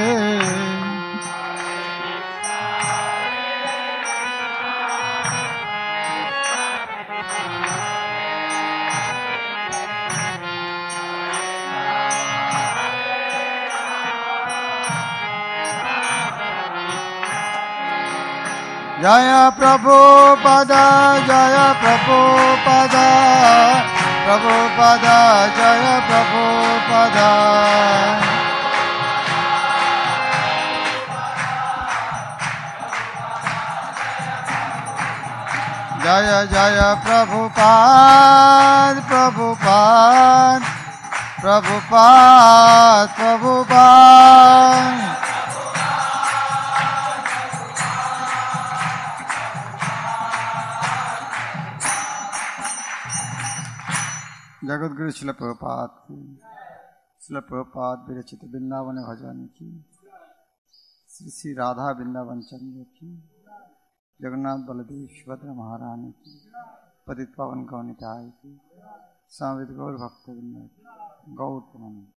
जय प्रभुपद जय प्रभुपद, प्रभुपद जय प्रभुपद। जय जय प्रभुपाद प्रभुपाद प्रभुपाद प्रभुपाद। जगतगुरु श्रील प्रभुपाद की, श्रील प्रभुपाद विरचित वृंदावन भजन की, श्री श्री राधा वृंदावन चंद्र की, जगन्नाथ बलदेव सुभद्रा महारानी की, पतित पावन गौनिताय की, समवेत गौर भक्त गौर